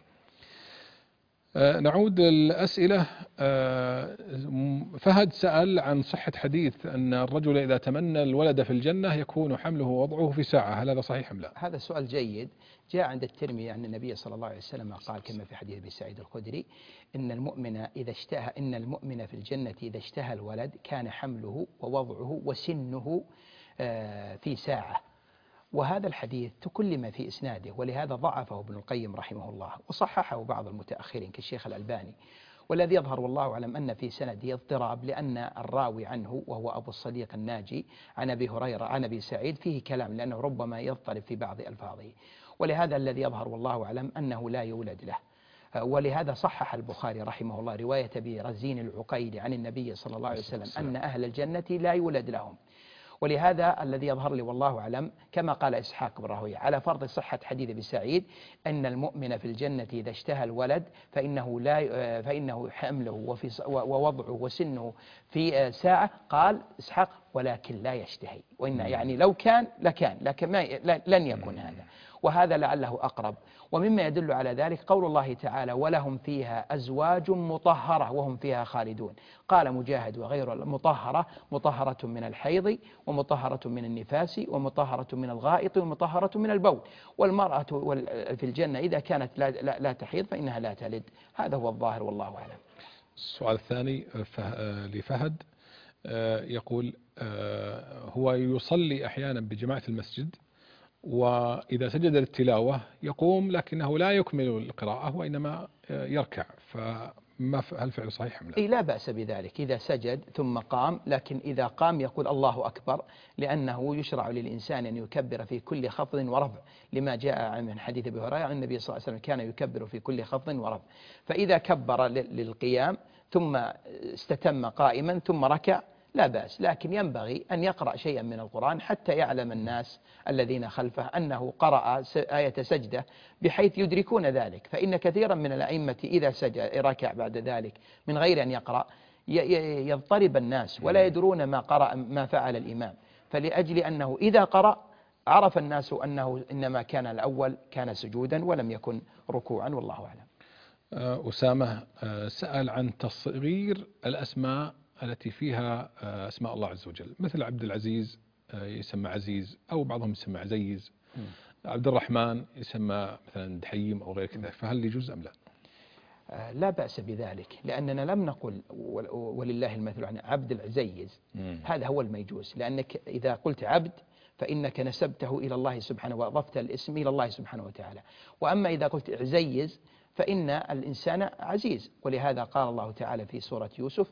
آه نعود الأسئلة. آه فهد سأل عن صحة حديث أن الرجل إذا تمنى الولد في الجنة يكون حمله ووضعه في ساعة، هل هذا صحيح أم لا؟ هذا سؤال جيد. جاء عند الترمذي أن النبي صلى الله عليه وسلم قال كما في حديث أبي سعيد الخدري إن المؤمن إذا اشتهى إن المؤمن في الجنة إذا اشتهى الولد كان حمله ووضعه وسنه آه في ساعة. وهذا الحديث تكلم في إسناده، ولهذا ضعفه ابن القيم رحمه الله وصححه بعض المتأخرين كالشيخ الألباني. والذي يظهر والله أعلم أن في سنده اضطراب، لأن الراوي عنه وهو أبو الصديق الناجي عن أبي هريرة عن أبي سعيد فيه كلام، لأنه ربما يضطرب في بعض ألفاظه. ولهذا الذي يظهر والله أعلم أنه لا يولد له. ولهذا صحح البخاري رحمه الله رواية أبي رزين العقيلي عن النبي صلى الله عليه وسلم أن أهل الجنة لا يولد لهم. ولهذا الذي يظهر لي والله أعلم كما قال إسحاق بن راهويه على فرض صحة حديث أبي سعيد أن المؤمن في الجنة إذا اشتهى الولد فإنه لا فإنه حمله وفي ووضعه وسنه في ساعة. قال إسحاق ولكن لا يشتهي، وإن يعني لو كان لكان لكن ما لن يكون هذا، وهذا لعله أقرب. ومما يدل على ذلك قول الله تعالى ولهم فيها أزواج مطهرة وهم فيها خالدون. قال مجاهد وغيره المطهرة مطهرة من الحيض ومطهرة من النفاس ومطهرة من الغائط ومطهرة من البول. والمرأة في الجنة إذا كانت لا, لا, لا تحيض فإنها لا تلد. هذا هو الظاهر والله أعلم. السؤال الثاني لفهد يقول هو يصلي أحيانا بجماعة المسجد، وإذا سجد للتلاوة يقوم لكنه لا يكمل القراءة وإنما يركع، فما هل فعله صحيح أم لا؟ إيه لا بأس بذلك إذا سجد ثم قام، لكن إذا قام يقول الله أكبر، لأنه يشرع للإنسان أن يكبر في كل خفض ورفع، لما جاء من حديث أبي هريرة عن النبي صلى الله عليه وسلم كان يكبر في كل خفض ورفع. فإذا كبر للقيام ثم استتم قائما ثم ركع لا بأس، لكن ينبغي أن يقرأ شيئا من القرآن حتى يعلم الناس الذين خلفه أنه قرأ آية سجدة بحيث يدركون ذلك. فإن كثيرا من الأئمة إذا سجد ركع بعد ذلك من غير أن يقرأ يضطرب الناس ولا يدرون ما قرأ ما فعل الإمام، فلأجل أنه إذا قرأ عرف الناس أنه إنما كان الأول كان سجودا ولم يكن ركوعا، والله أعلم. أسامة سأل عن تصغير الأسماء التي فيها أسماء الله عز وجل، مثل عبد العزيز يسمى عزيز أو بعضهم يسمى عزيز، عبد الرحمن يسمى مثلا دحيم أو غير كذا، فهل يجوز أم لا؟ لا بأس بذلك، لأننا لم نقل ولله المثل عن عبد العزيز، هذا هو الميجوز، لأنك إذا قلت عبد فإنك نسبته إلى الله سبحانه وأضفت الاسم إلى الله سبحانه وتعالى. وأما إذا قلت عزيز فإن الإنسان عزيز، ولهذا قال الله تعالى في سورة يوسف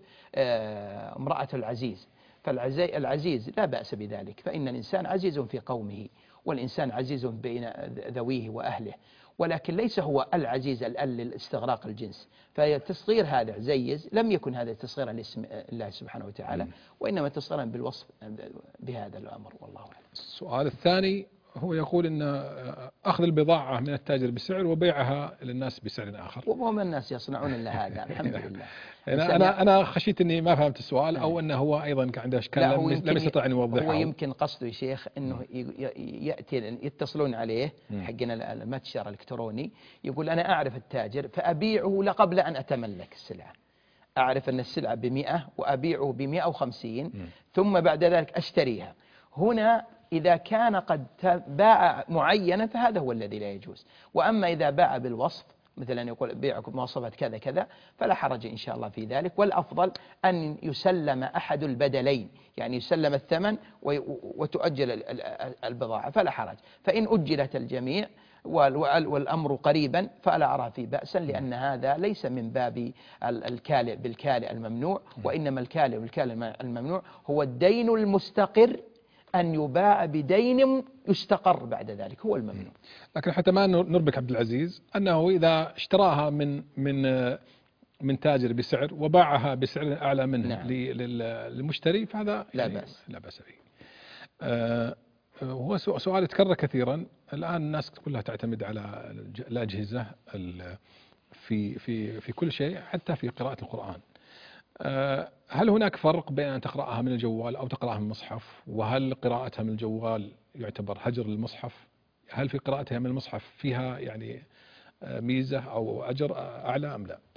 امرأة العزيز، فالعزيز لا بأس بذلك، فإن الإنسان عزيز في قومه والإنسان عزيز بين ذويه وأهله، ولكن ليس هو العزيز الأل لاستغراق الجنس. فتصغير هذا زيز لم يكن هذا تصغيرا لاسم الله سبحانه وتعالى، وإنما تصغيرا بالوصف بهذا الأمر، والله أعلم. السؤال الثاني هو يقول أن أخذ البضاعة من التاجر بسعر وبيعها للناس بسعر آخر، وما الناس يصنعون إلا هذا. الحمد لله. أنا أنا أنا خشيت إني ما فهمت السؤال، أو أنه هو أيضا كان عنده إشكال لم, لم يستطع أن يوضحه. هو يمكن قصده يا شيخ أنه يأتي يتصلون عليه حقنا المتجر الإلكتروني، يقول أنا أعرف التاجر فأبيعه قبل أن أتملك السلعة. أعرف أن السلعة بمئة وأبيعه بمئة وخمسين، ثم بعد ذلك أشتريها. هنا إذا كان قد باع معينا فهذا هو الذي لا يجوز. وأما إذا باع بالوصف مثلا يقول بيعكم مواصفات كذا كذا فلا حرج إن شاء الله في ذلك، والأفضل أن يسلم أحد البدلين، يعني يسلم الثمن وتؤجل البضاعة فلا حرج. فإن أجلت الجميع والأمر قريبا فلا أرى فيه بأسا، لأن هذا ليس من باب الكالئ بالكالئ الممنوع، وإنما الكالئ بالكالئ الممنوع هو الدين المستقر، أن يباع بدين يستقر بعد ذلك هو الممنوع. لكن حتى ما نربك عبد العزيز أنه إذا اشتراها من من من تاجر بسعر وباعها بسعر أعلى منه نعم. للمشتري فهذا لا يعني بأس لا بأس فيه. آه هو سؤال يتكرر كثيرا الآن، الناس كلها تعتمد على الأجهزة في في في كل شيء حتى في قراءة القرآن. هل هناك فرق بين أن تقرأها من الجوال أو تقرأها من المصحف؟ وهل قراءتها من الجوال يعتبر هجر للمصحف؟ هل في قراءتها من المصحف فيها يعني ميزة أو أجر أعلى أم لا؟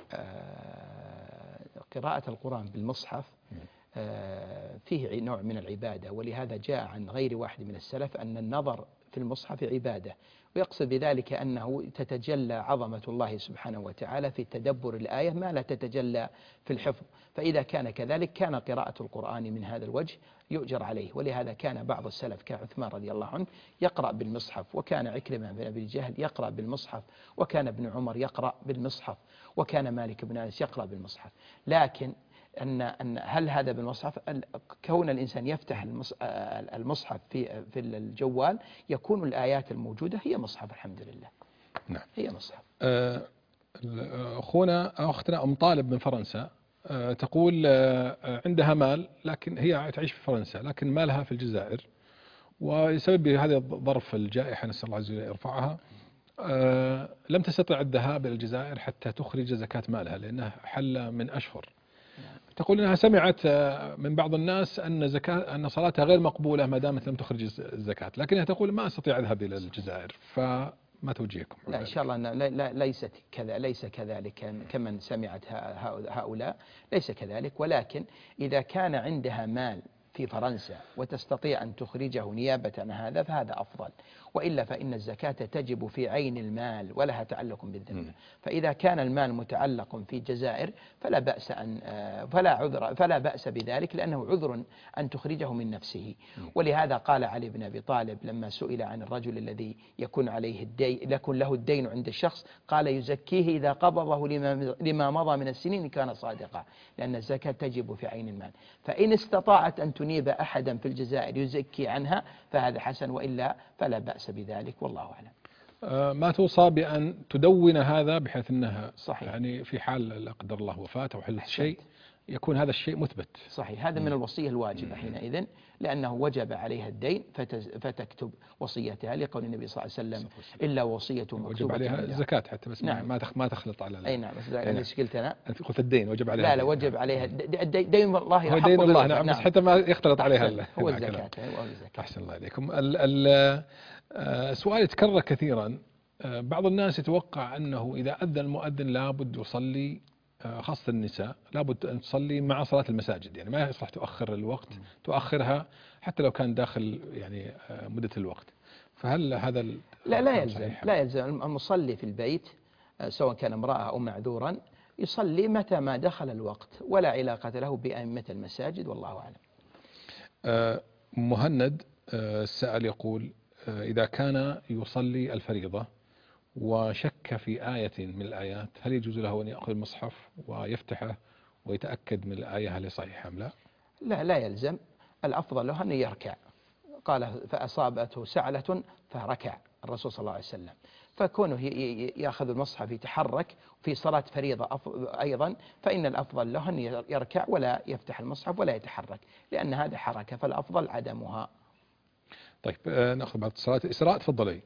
قراءة القرآن بالمصحف فيه نوع من العبادة، ولهذا جاء عن غير واحد من السلف أن النظر في المصحف عبادة، ويقصد بذلك أنه تتجلى عظمة الله سبحانه وتعالى في تدبر الآية ما لا تتجلى في الحفظ. فإذا كان كذلك كان قراءة القرآن من هذا الوجه يؤجر عليه، ولهذا كان بعض السلف كعثمان رضي الله عنه يقرأ بالمصحف، وكان عكرمة بن أبي الجهل يقرأ بالمصحف، وكان ابن عمر يقرأ بالمصحف، وكان مالك بن أنس يقرأ بالمصحف. لكن أن أن هل هذا بالمصحف؟ كون الإنسان يفتح المصحف في في الجوال يكون الآيات الموجودة هي مصحف الحمد لله. نعم هي مصحف. أخونا أختنا أم طالب من فرنسا تقول عندها مال لكن هي تعيش في فرنسا لكن مالها في الجزائر، وبسبب هذه الظرف الجائحة نسأل الله عز وجل يرفعها لم تستطع الذهاب إلى الجزائر حتى تخرج زكاة مالها لأنها حل من أشهر. تقول أنها سمعت من بعض الناس أن زكاة أن صلاتها غير مقبولة ما دامت لم تخرج الزكاة، لكنها تقول ما أستطيع أذهب إلى الجزائر، فما توجيهكم؟ لا إن شاء الله لا لا ليست كذا ليس كذلك كمن سمعت هؤلاء، ليس كذلك. ولكن إذا كان عندها مال في فرنسا وتستطيع أن تخرجه نيابة عن هذا فهذا أفضل، وإلا فإن الزكاة تجب في عين المال ولها تعلق بالذمة. فإذا كان المال متعلق في الجزائر فلا بأس أن فلا عذر فلا بأس بذلك، لأنه عذر أن تخرجه من نفسه. ولهذا قال علي بن أبي طالب لما سئل عن الرجل الذي يكون عليه الدين يكون له الدين عند الشخص قال يزكيه إذا قبضه لما مضى من السنين كان صادقا، لأن الزكاة تجب في عين المال. فإن استطاعت أن تنيب أحدا في الجزائر يزكي عنها فهذا حسن، وإلا فلا بأس بذلك والله أعلم. ما توصى بأن تدون هذا بحيث أنها صحيح. يعني في حال لا قدر الله وفاة أو حدث شيء يكون هذا الشيء مثبت. صحيح، هذا من الوصية الواجبة حينئذ، لأنه وجب عليها الدين فتكتب وصيتها لقول النبي صلى الله عليه وسلم إلا وصية مكتوبة. وجب عليها الزكاة حتى بس نعم. ما ما تخلط على أي نعم اللي شكلت أنا قلت الدين وجب عليها. لا لا وجب عليها دين الله هو دين الله نعم, نعم بس حتى ما يختلط عليها هو الزكاة. أحسن الله إليكم. السؤال يتكرر كثيرا، بعض الناس يتوقع أنه إذا أذن المؤذن لابد يصلي، خاصة النساء لابد أن تصلي مع صلاة المساجد، يعني ما يصلح تؤخر الوقت تؤخرها حتى لو كان داخل يعني مدة الوقت. فهل هذا لا لا يلزم لا يلزم المصلي في البيت سواء كان امرأة أو معذورا يصلي متى ما دخل الوقت ولا علاقة له بأئمة المساجد والله أعلم. مهند السائل يقول إذا كان يصلي الفريضة وشك في آية من الآيات هل يجوز له أن يأخذ المصحف ويفتحه ويتأكد من الآية هل صحيحة أم لا؟ لا لا يلزم، الأفضل له أن يركع قال فأصابته سعلة فركع الرسول صلى الله عليه وسلم. فكونه يأخذ المصحف يتحرك في صلاة فريضة أيضا فإن الأفضل له أن يركع ولا يفتح المصحف ولا يتحرك، لأن هذا حركة، فالأفضل عدمها. طيب آه نأخذ بعد الصلاة. إسراء تفضلي.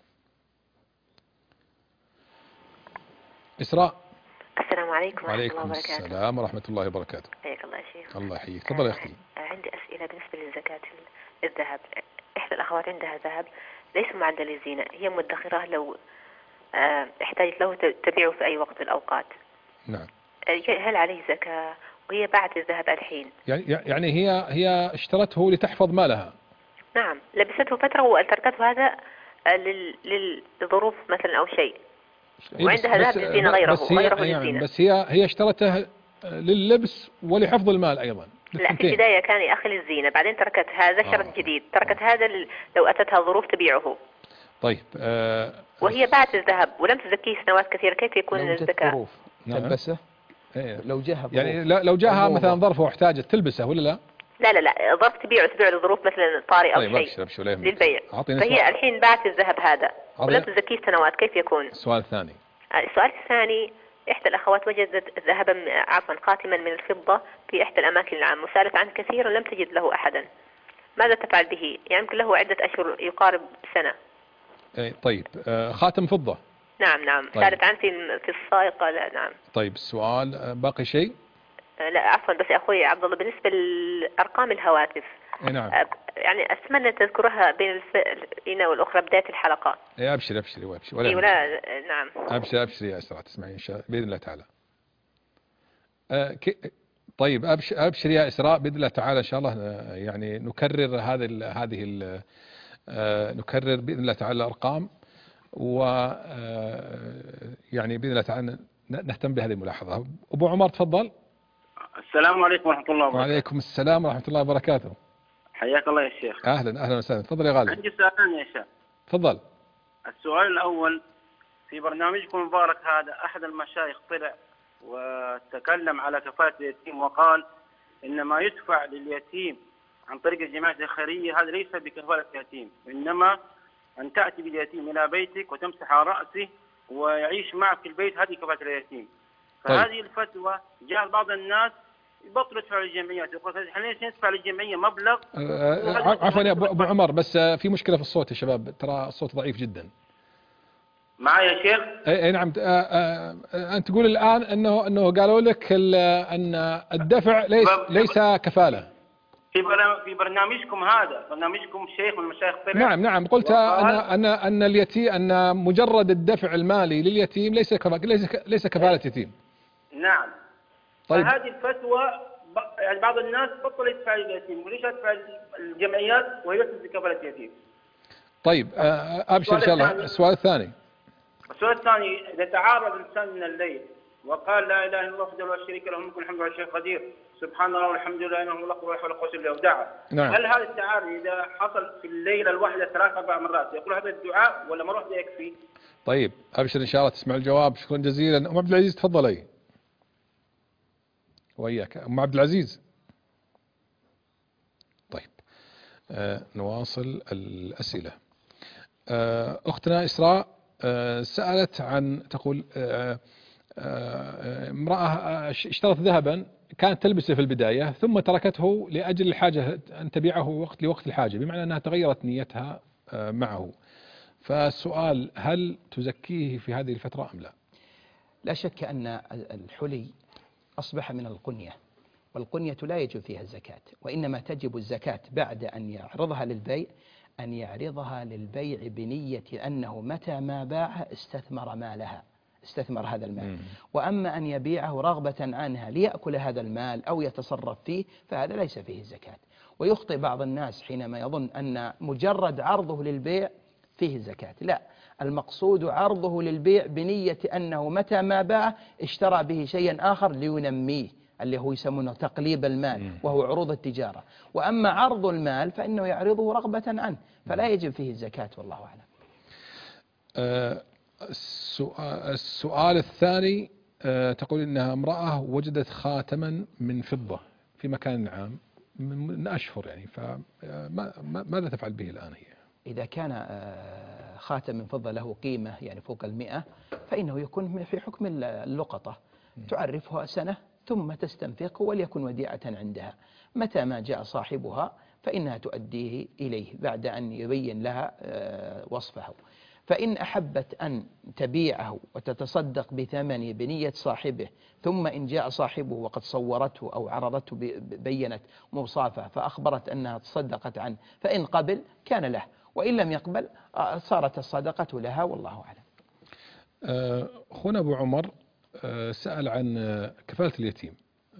إسراء. السلام عليكم ورحمة الله وعليكم وبركاته. السلام ورحمة الله وبركاته. حياك الله يا شيخ. الله يحييك. تفضلي يا أختي. آه عندي أسئلة بالنسبة للزكاة الذهب. إحدى الأخوات عندها ذهب ليس معدل للزينة، هي مدخرة لو آه احتاجت له تبيعه في أي وقت من الأوقات. نعم. آه هل عليه زكاة؟ وهي باعت الذهب الحين. يعني يعني هي هي اشترته لتحفظ مالها. نعم، لبسته فترة وتركته هذا للظروف مثلا أو شيء. وعندها ذهب للزينة غيره بس هي غيره يعني للزينة. بس هي هي اشترته لللبس ولحفظ المال أيضا. لا، في البداية كان يا أخي للزينة، بعدين تركت هذا شرط آه. جديد، تركت هذا لو أتتها ظروف تبيعه. طيب آه وهي باعت الذهب ولم تزكيه سنوات كثيرة، كيف يكون الزكاة؟ تلبسه؟ إيه. لو جاها يعني لو جاها مثلا ظرف واحتاجت تلبسه ولا لا؟ لا لا لا، ظرف تبيعه تبيعه لظروف مثلا طارئ أو طيب شيء أبشر أبشر للبيع. فهي الحين باعت الذهب هذا ولم تزكيه سنوات، كيف يكون؟ السؤال الثاني. السؤال الثاني، إحدى الأخوات وجدت ذهبا عفوا خاتما من الفضة في إحدى الأماكن العامة وسألت عنه كثيرا لم تجد له أحدا، ماذا تفعل به؟ يعني يمكن له عدة أشهر يقارب سنة. اي طيب آه خاتم فضة. نعم نعم. طيب. سألت عنه في في السائقة. لا نعم. طيب السؤال آه باقي شيء؟ آه لا عفوا بس يا أخوي عبد الله بالنسبة لأرقام الهواتف. نعم. آه يعني أتمنى تذكرها بين الفئة والأخرى بداية الحلقة. اي أبشر أبشر وأبشر ولا. إيه ولا نعم. أبشر أبشر يا إسراء تسمعين إن شاء بإذن الله تعالى. آه طيب أبشر أبشر يا إسراء بإذن الله تعالى إن شاء الله يعني نكرر هذه ال هذه ال آه نكرر بإذن الله تعالى الأرقام و آه يعني بإذن الله تعالى نهتم بهذه الملاحظة. أبو عمر تفضل. السلام عليكم ورحمة الله وبركاته. وعليكم السلام ورحمة الله وبركاته. حياك الله يا شيخ. أهلا أهلا وسهلا. تفضل يا غالي. عندي سؤالين يا شيخ. تفضل. السؤال الأول، في برنامجكم المبارك هذا أحد المشايخ طلع وتكلم على كفالة اليتيم وقال إن ما يدفع لليتيم عن طريق الجمعيات الخيرية هذا ليس بكفالة اليتيم، إنما أن تأتي باليتيم إلى بيتك وتمسح على رأسه ويعيش معك في البيت، هذه كفالة اليتيم. فهذه طيب. الفتوى جاء بعض الناس يبطلوا يدفعوا للجمعيات، يقول احنا ليش ندفع للجمعية مبلغ. عفوا يا أبو عمر بس في مشكلة في الصوت يا شباب، ترى الصوت ضعيف جدا. معي يا شيخ؟ اي نعم. انت تقول الان انه انه قالوا لك ان الدفع ليس ليس كفاله. في في برنامجكم هذا، برنامجكم شيخ من المشايخ طلع. نعم نعم قلت ان ان ان اليتيم ان مجرد الدفع المالي لليتيم ليس ليس ليس كفاله يتيم. نعم. طيب. فهذه الفتوى يعني بعض الناس بطل يدفع لليتيم، وليش يدفع الجمعيات وهي ليست بكفاله يتيم؟ طيب ابشر ان شاء الله. السؤال الثاني. السؤال الثاني، إذا تعارض الإنسان من الليل وقال لا إله إلا الله وحده لا شريك له الملك والحمد لله قدير سبحان الله والحمد لله إنه لا قوة ولا قوة إلا بالله ودعا. نعم. هل هذا التعارض إذا حصل في الليلة الواحدة ثلاث أربع مرات يقول هذا الدعاء ولا مرة واحدة يكفي؟ طيب أبشر إن شاء الله تسمع الجواب. شكرا جزيلا. أم عبد العزيز تفضلي. وإياك أم عبد العزيز. طيب آه نواصل الأسئلة. آه أختنا إسراء آه سألت عن تقول آه آه امرأة اشترت ذهبا كانت تلبسه في البداية ثم تركته لأجل الحاجة أن تبيعه وقت لوقت الحاجة، بمعنى أنها تغيرت نيتها آه معه. فالسؤال هل تزكيه في هذه الفترة أم لا؟ لا شك أن الحلي أصبح من القنية، والقنية لا يجب فيها الزكاة، وإنما تجب الزكاة بعد أن يعرضها للبيع، أن يعرضها للبيع بنية أنه متى ما باعها استثمر مالها، استثمر هذا المال. مم. وأما أن يبيعه رغبة عنها ليأكل هذا المال أو يتصرف فيه فهذا ليس فيه الزكاة. ويخطئ بعض الناس حينما يظن أن مجرد عرضه للبيع فيه الزكاة، لا، المقصود عرضه للبيع بنية أنه متى ما باع اشترى به شيئا آخر لينميه، اللي هو يسمونه تقليب المال وهو عروض التجارة. وأما عرض المال فإنه يعرضه رغبة عنه فلا يجب فيه الزكاة والله أعلم. أه السؤال الثاني أه تقول إنها امرأة وجدت خاتما من فضة في مكان عام من أشهر يعني، فماذا تفعل به الآن هي؟ إذا كان خاتم من فضة له قيمة يعني فوق المئة فإنه يكون في حكم اللقطة، تعرفها سنة ثم تستنفقه وليكن وديعة عندها، متى ما جاء صاحبها فإنها تؤديه إليه بعد أن يبين لها وصفه. فإن أحبت أن تبيعه وتتصدق بثمنه بنية صاحبه، ثم إن جاء صاحبه وقد صورته أو عرضته بينت موصافه فأخبرت أنها تصدقت عنه، فإن قبل كان له، وإن لم يقبل صارت الصدقة لها، والله أعلم. أخونا أبو عمر سأل عن كفالة اليتيم.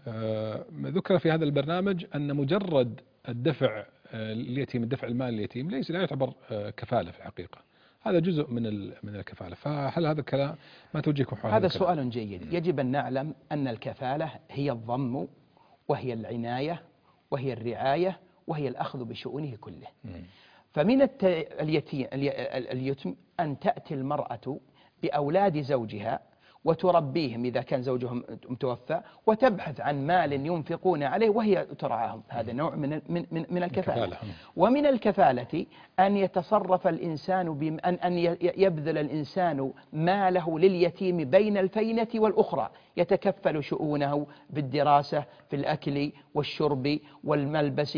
ذكر في هذا البرنامج أن مجرد الدفع اليتيم الدفع المال اليتيم ليس لا يعتبر كفالة في الحقيقة، هذا جزء من من الكفالة، فهل هذا الكلام ما توجهكم حول هذا؟ سؤال جيد. يجب أن نعلم أن الكفالة هي الضم وهي العناية وهي الرعاية وهي الأخذ بشؤونه كله. م. فمن اليتيم اليتم أن تأتي المرأة بأولاد زوجها وتربيهم إذا كان زوجهم متوفى، وتبحث عن مال ينفقون عليه وهي ترعاهم، هذا نوع من من من الكفالة. ومن الكفالة أن يتصرف الإنسان بأن أن يبذل الإنسان ماله لليتيم بين الفينة والأخرى، يتكفل شؤونه بالدراسة في الأكل والشرب والملبس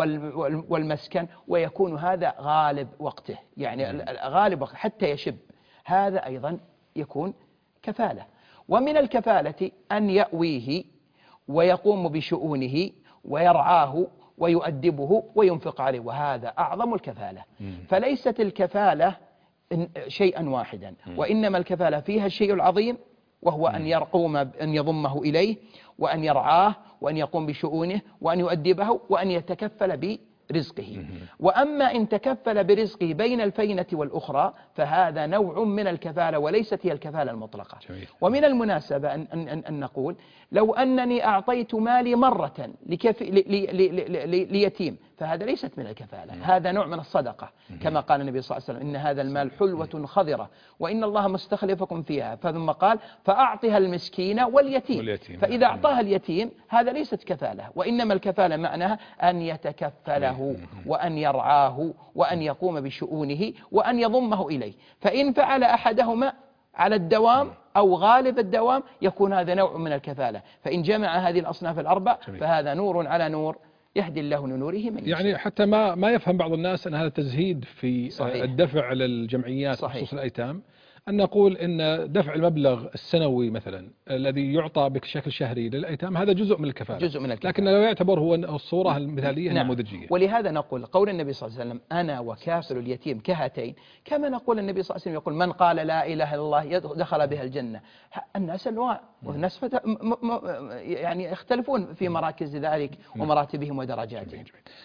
والمسكن، ويكون هذا غالب وقته، يعني غالب وقته حتى يشب، هذا أيضا يكون كفالة. ومن الكفالة أن يأويه ويقوم بشؤونه ويرعاه ويؤدبه وينفق عليه، وهذا أعظم الكفالة. فليست الكفالة شيئا واحدا، وإنما الكفالة فيها الشيء العظيم، وهو أن يقوم أن يضمه إليه وأن يرعاه وأن يقوم بشؤونه وأن يؤدبه وأن يتكفل برزقه. وأما إن تكفل برزقه بين الفينة والأخرى فهذا نوع من الكفالة وليست هي الكفالة المطلقة. جميل. ومن المناسبة أن, أن, أن, أن نقول لو أنني أعطيت مالي مرة لكف... لي... لي... لي... لي... ليتيم فهذا ليست من الكفالة، مم. هذا نوع من الصدقة، مم. كما قال النبي صلى الله عليه وسلم إن هذا المال حلوة خضرة وإن الله مستخلفكم فيها، ثم قال فأعطها المسكين واليتيم, واليتيم. فإذا أعطاها اليتيم هذا ليست كفالة، وإنما الكفالة معناها أن يتكفله وأن يرعاه وأن يقوم بشؤونه وأن يضمه إليه. فإن فعل أحدهما على الدوام أو غالب الدوام يكون هذا نوع من الكفالة. فإن جمع هذه الأصناف الأربع فهذا نور على نور يهدي الله لنوره من يشاء. يعني حتى ما ما يفهم بعض الناس أن هذا تزهيد في صحيح. الدفع للجمعيات بخصوص الأيتام، أن نقول إن دفع المبلغ السنوي مثلا الذي يعطى بشكل شهري للأيتام هذا جزء من الكفالة، جزء من الكفالة. لكن لا يعتبر هو الصورة المثالية نعم. النموذجية. ولهذا نقول قول النبي صلى الله عليه وسلم أنا وكافل اليتيم كهاتين، كما نقول النبي صلى الله عليه وسلم يقول من قال لا إله إلا الله دخل بها الجنة. الناس أنواع والناس م م يعني يختلفون في مراكز ذلك ومراتبهم ودرجاتهم.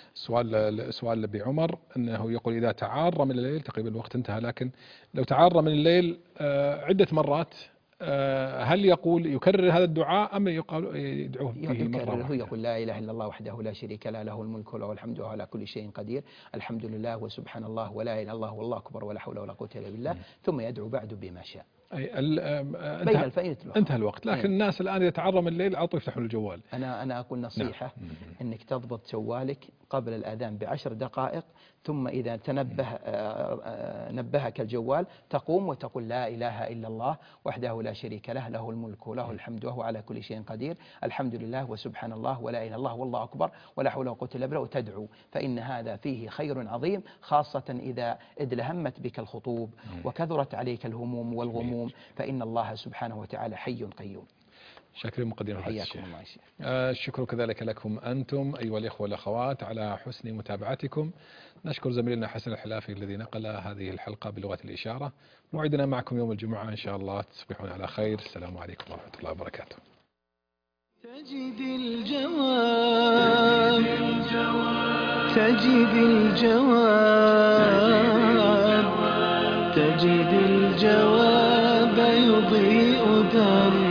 سؤال سؤال لأبي عمر أنه يقول إذا تعار من الليل، تقريبا الوقت انتهى، لكن لو تعار من الليل عدة مرات هل يقول يكرر هذا الدعاء أم يقال يدعوه فيه مرة واحدة؟ يقول لا إله إلا الله وحده لا شريك له له الملك وله الحمد وهو على كل شيء قدير، الحمد لله وسبحان الله ولا إله إلا الله والله أكبر ولا حول ولا قوة إلا بالله، ثم يدعو بعد بما شاء. أي بين الفائدة انتهى الوقت، لكن الناس الآن يتعرى من الليل على طول يفتحوا الجوال. أنا أنا أقول نصيحة نعم. أنك تضبط جوالك قبل الأذان بعشر دقائق، ثم إذا تنبه نبهك الجوال تقوم وتقول لا إله إلا الله وحده لا شريك له له الملك وله الحمد وهو على كل شيء قدير، الحمد لله وسبحان الله ولا إله إلا الله والله أكبر ولا حول ولا قوة إلا بالله، وتدعو، فإن هذا فيه خير عظيم، خاصة إذا إدلهمت بك الخطوب وكثرت عليك الهموم والغموم، فإن الله سبحانه وتعالى حي قيوم. شكرا مقدما حياكم الله. آه الشكر كذلك لكم أنتم أيها الإخوة والأخوات على حسن متابعتكم. نشكر زميلنا حسن الحلافي الذي نقل هذه الحلقة بلغة الإشارة. موعدنا معكم يوم الجمعة إن شاء الله، تصبحون على خير. السلام عليكم ورحمة الله وبركاته. تجد الجواب تجد الجواب تجد الجواب يضيء دربك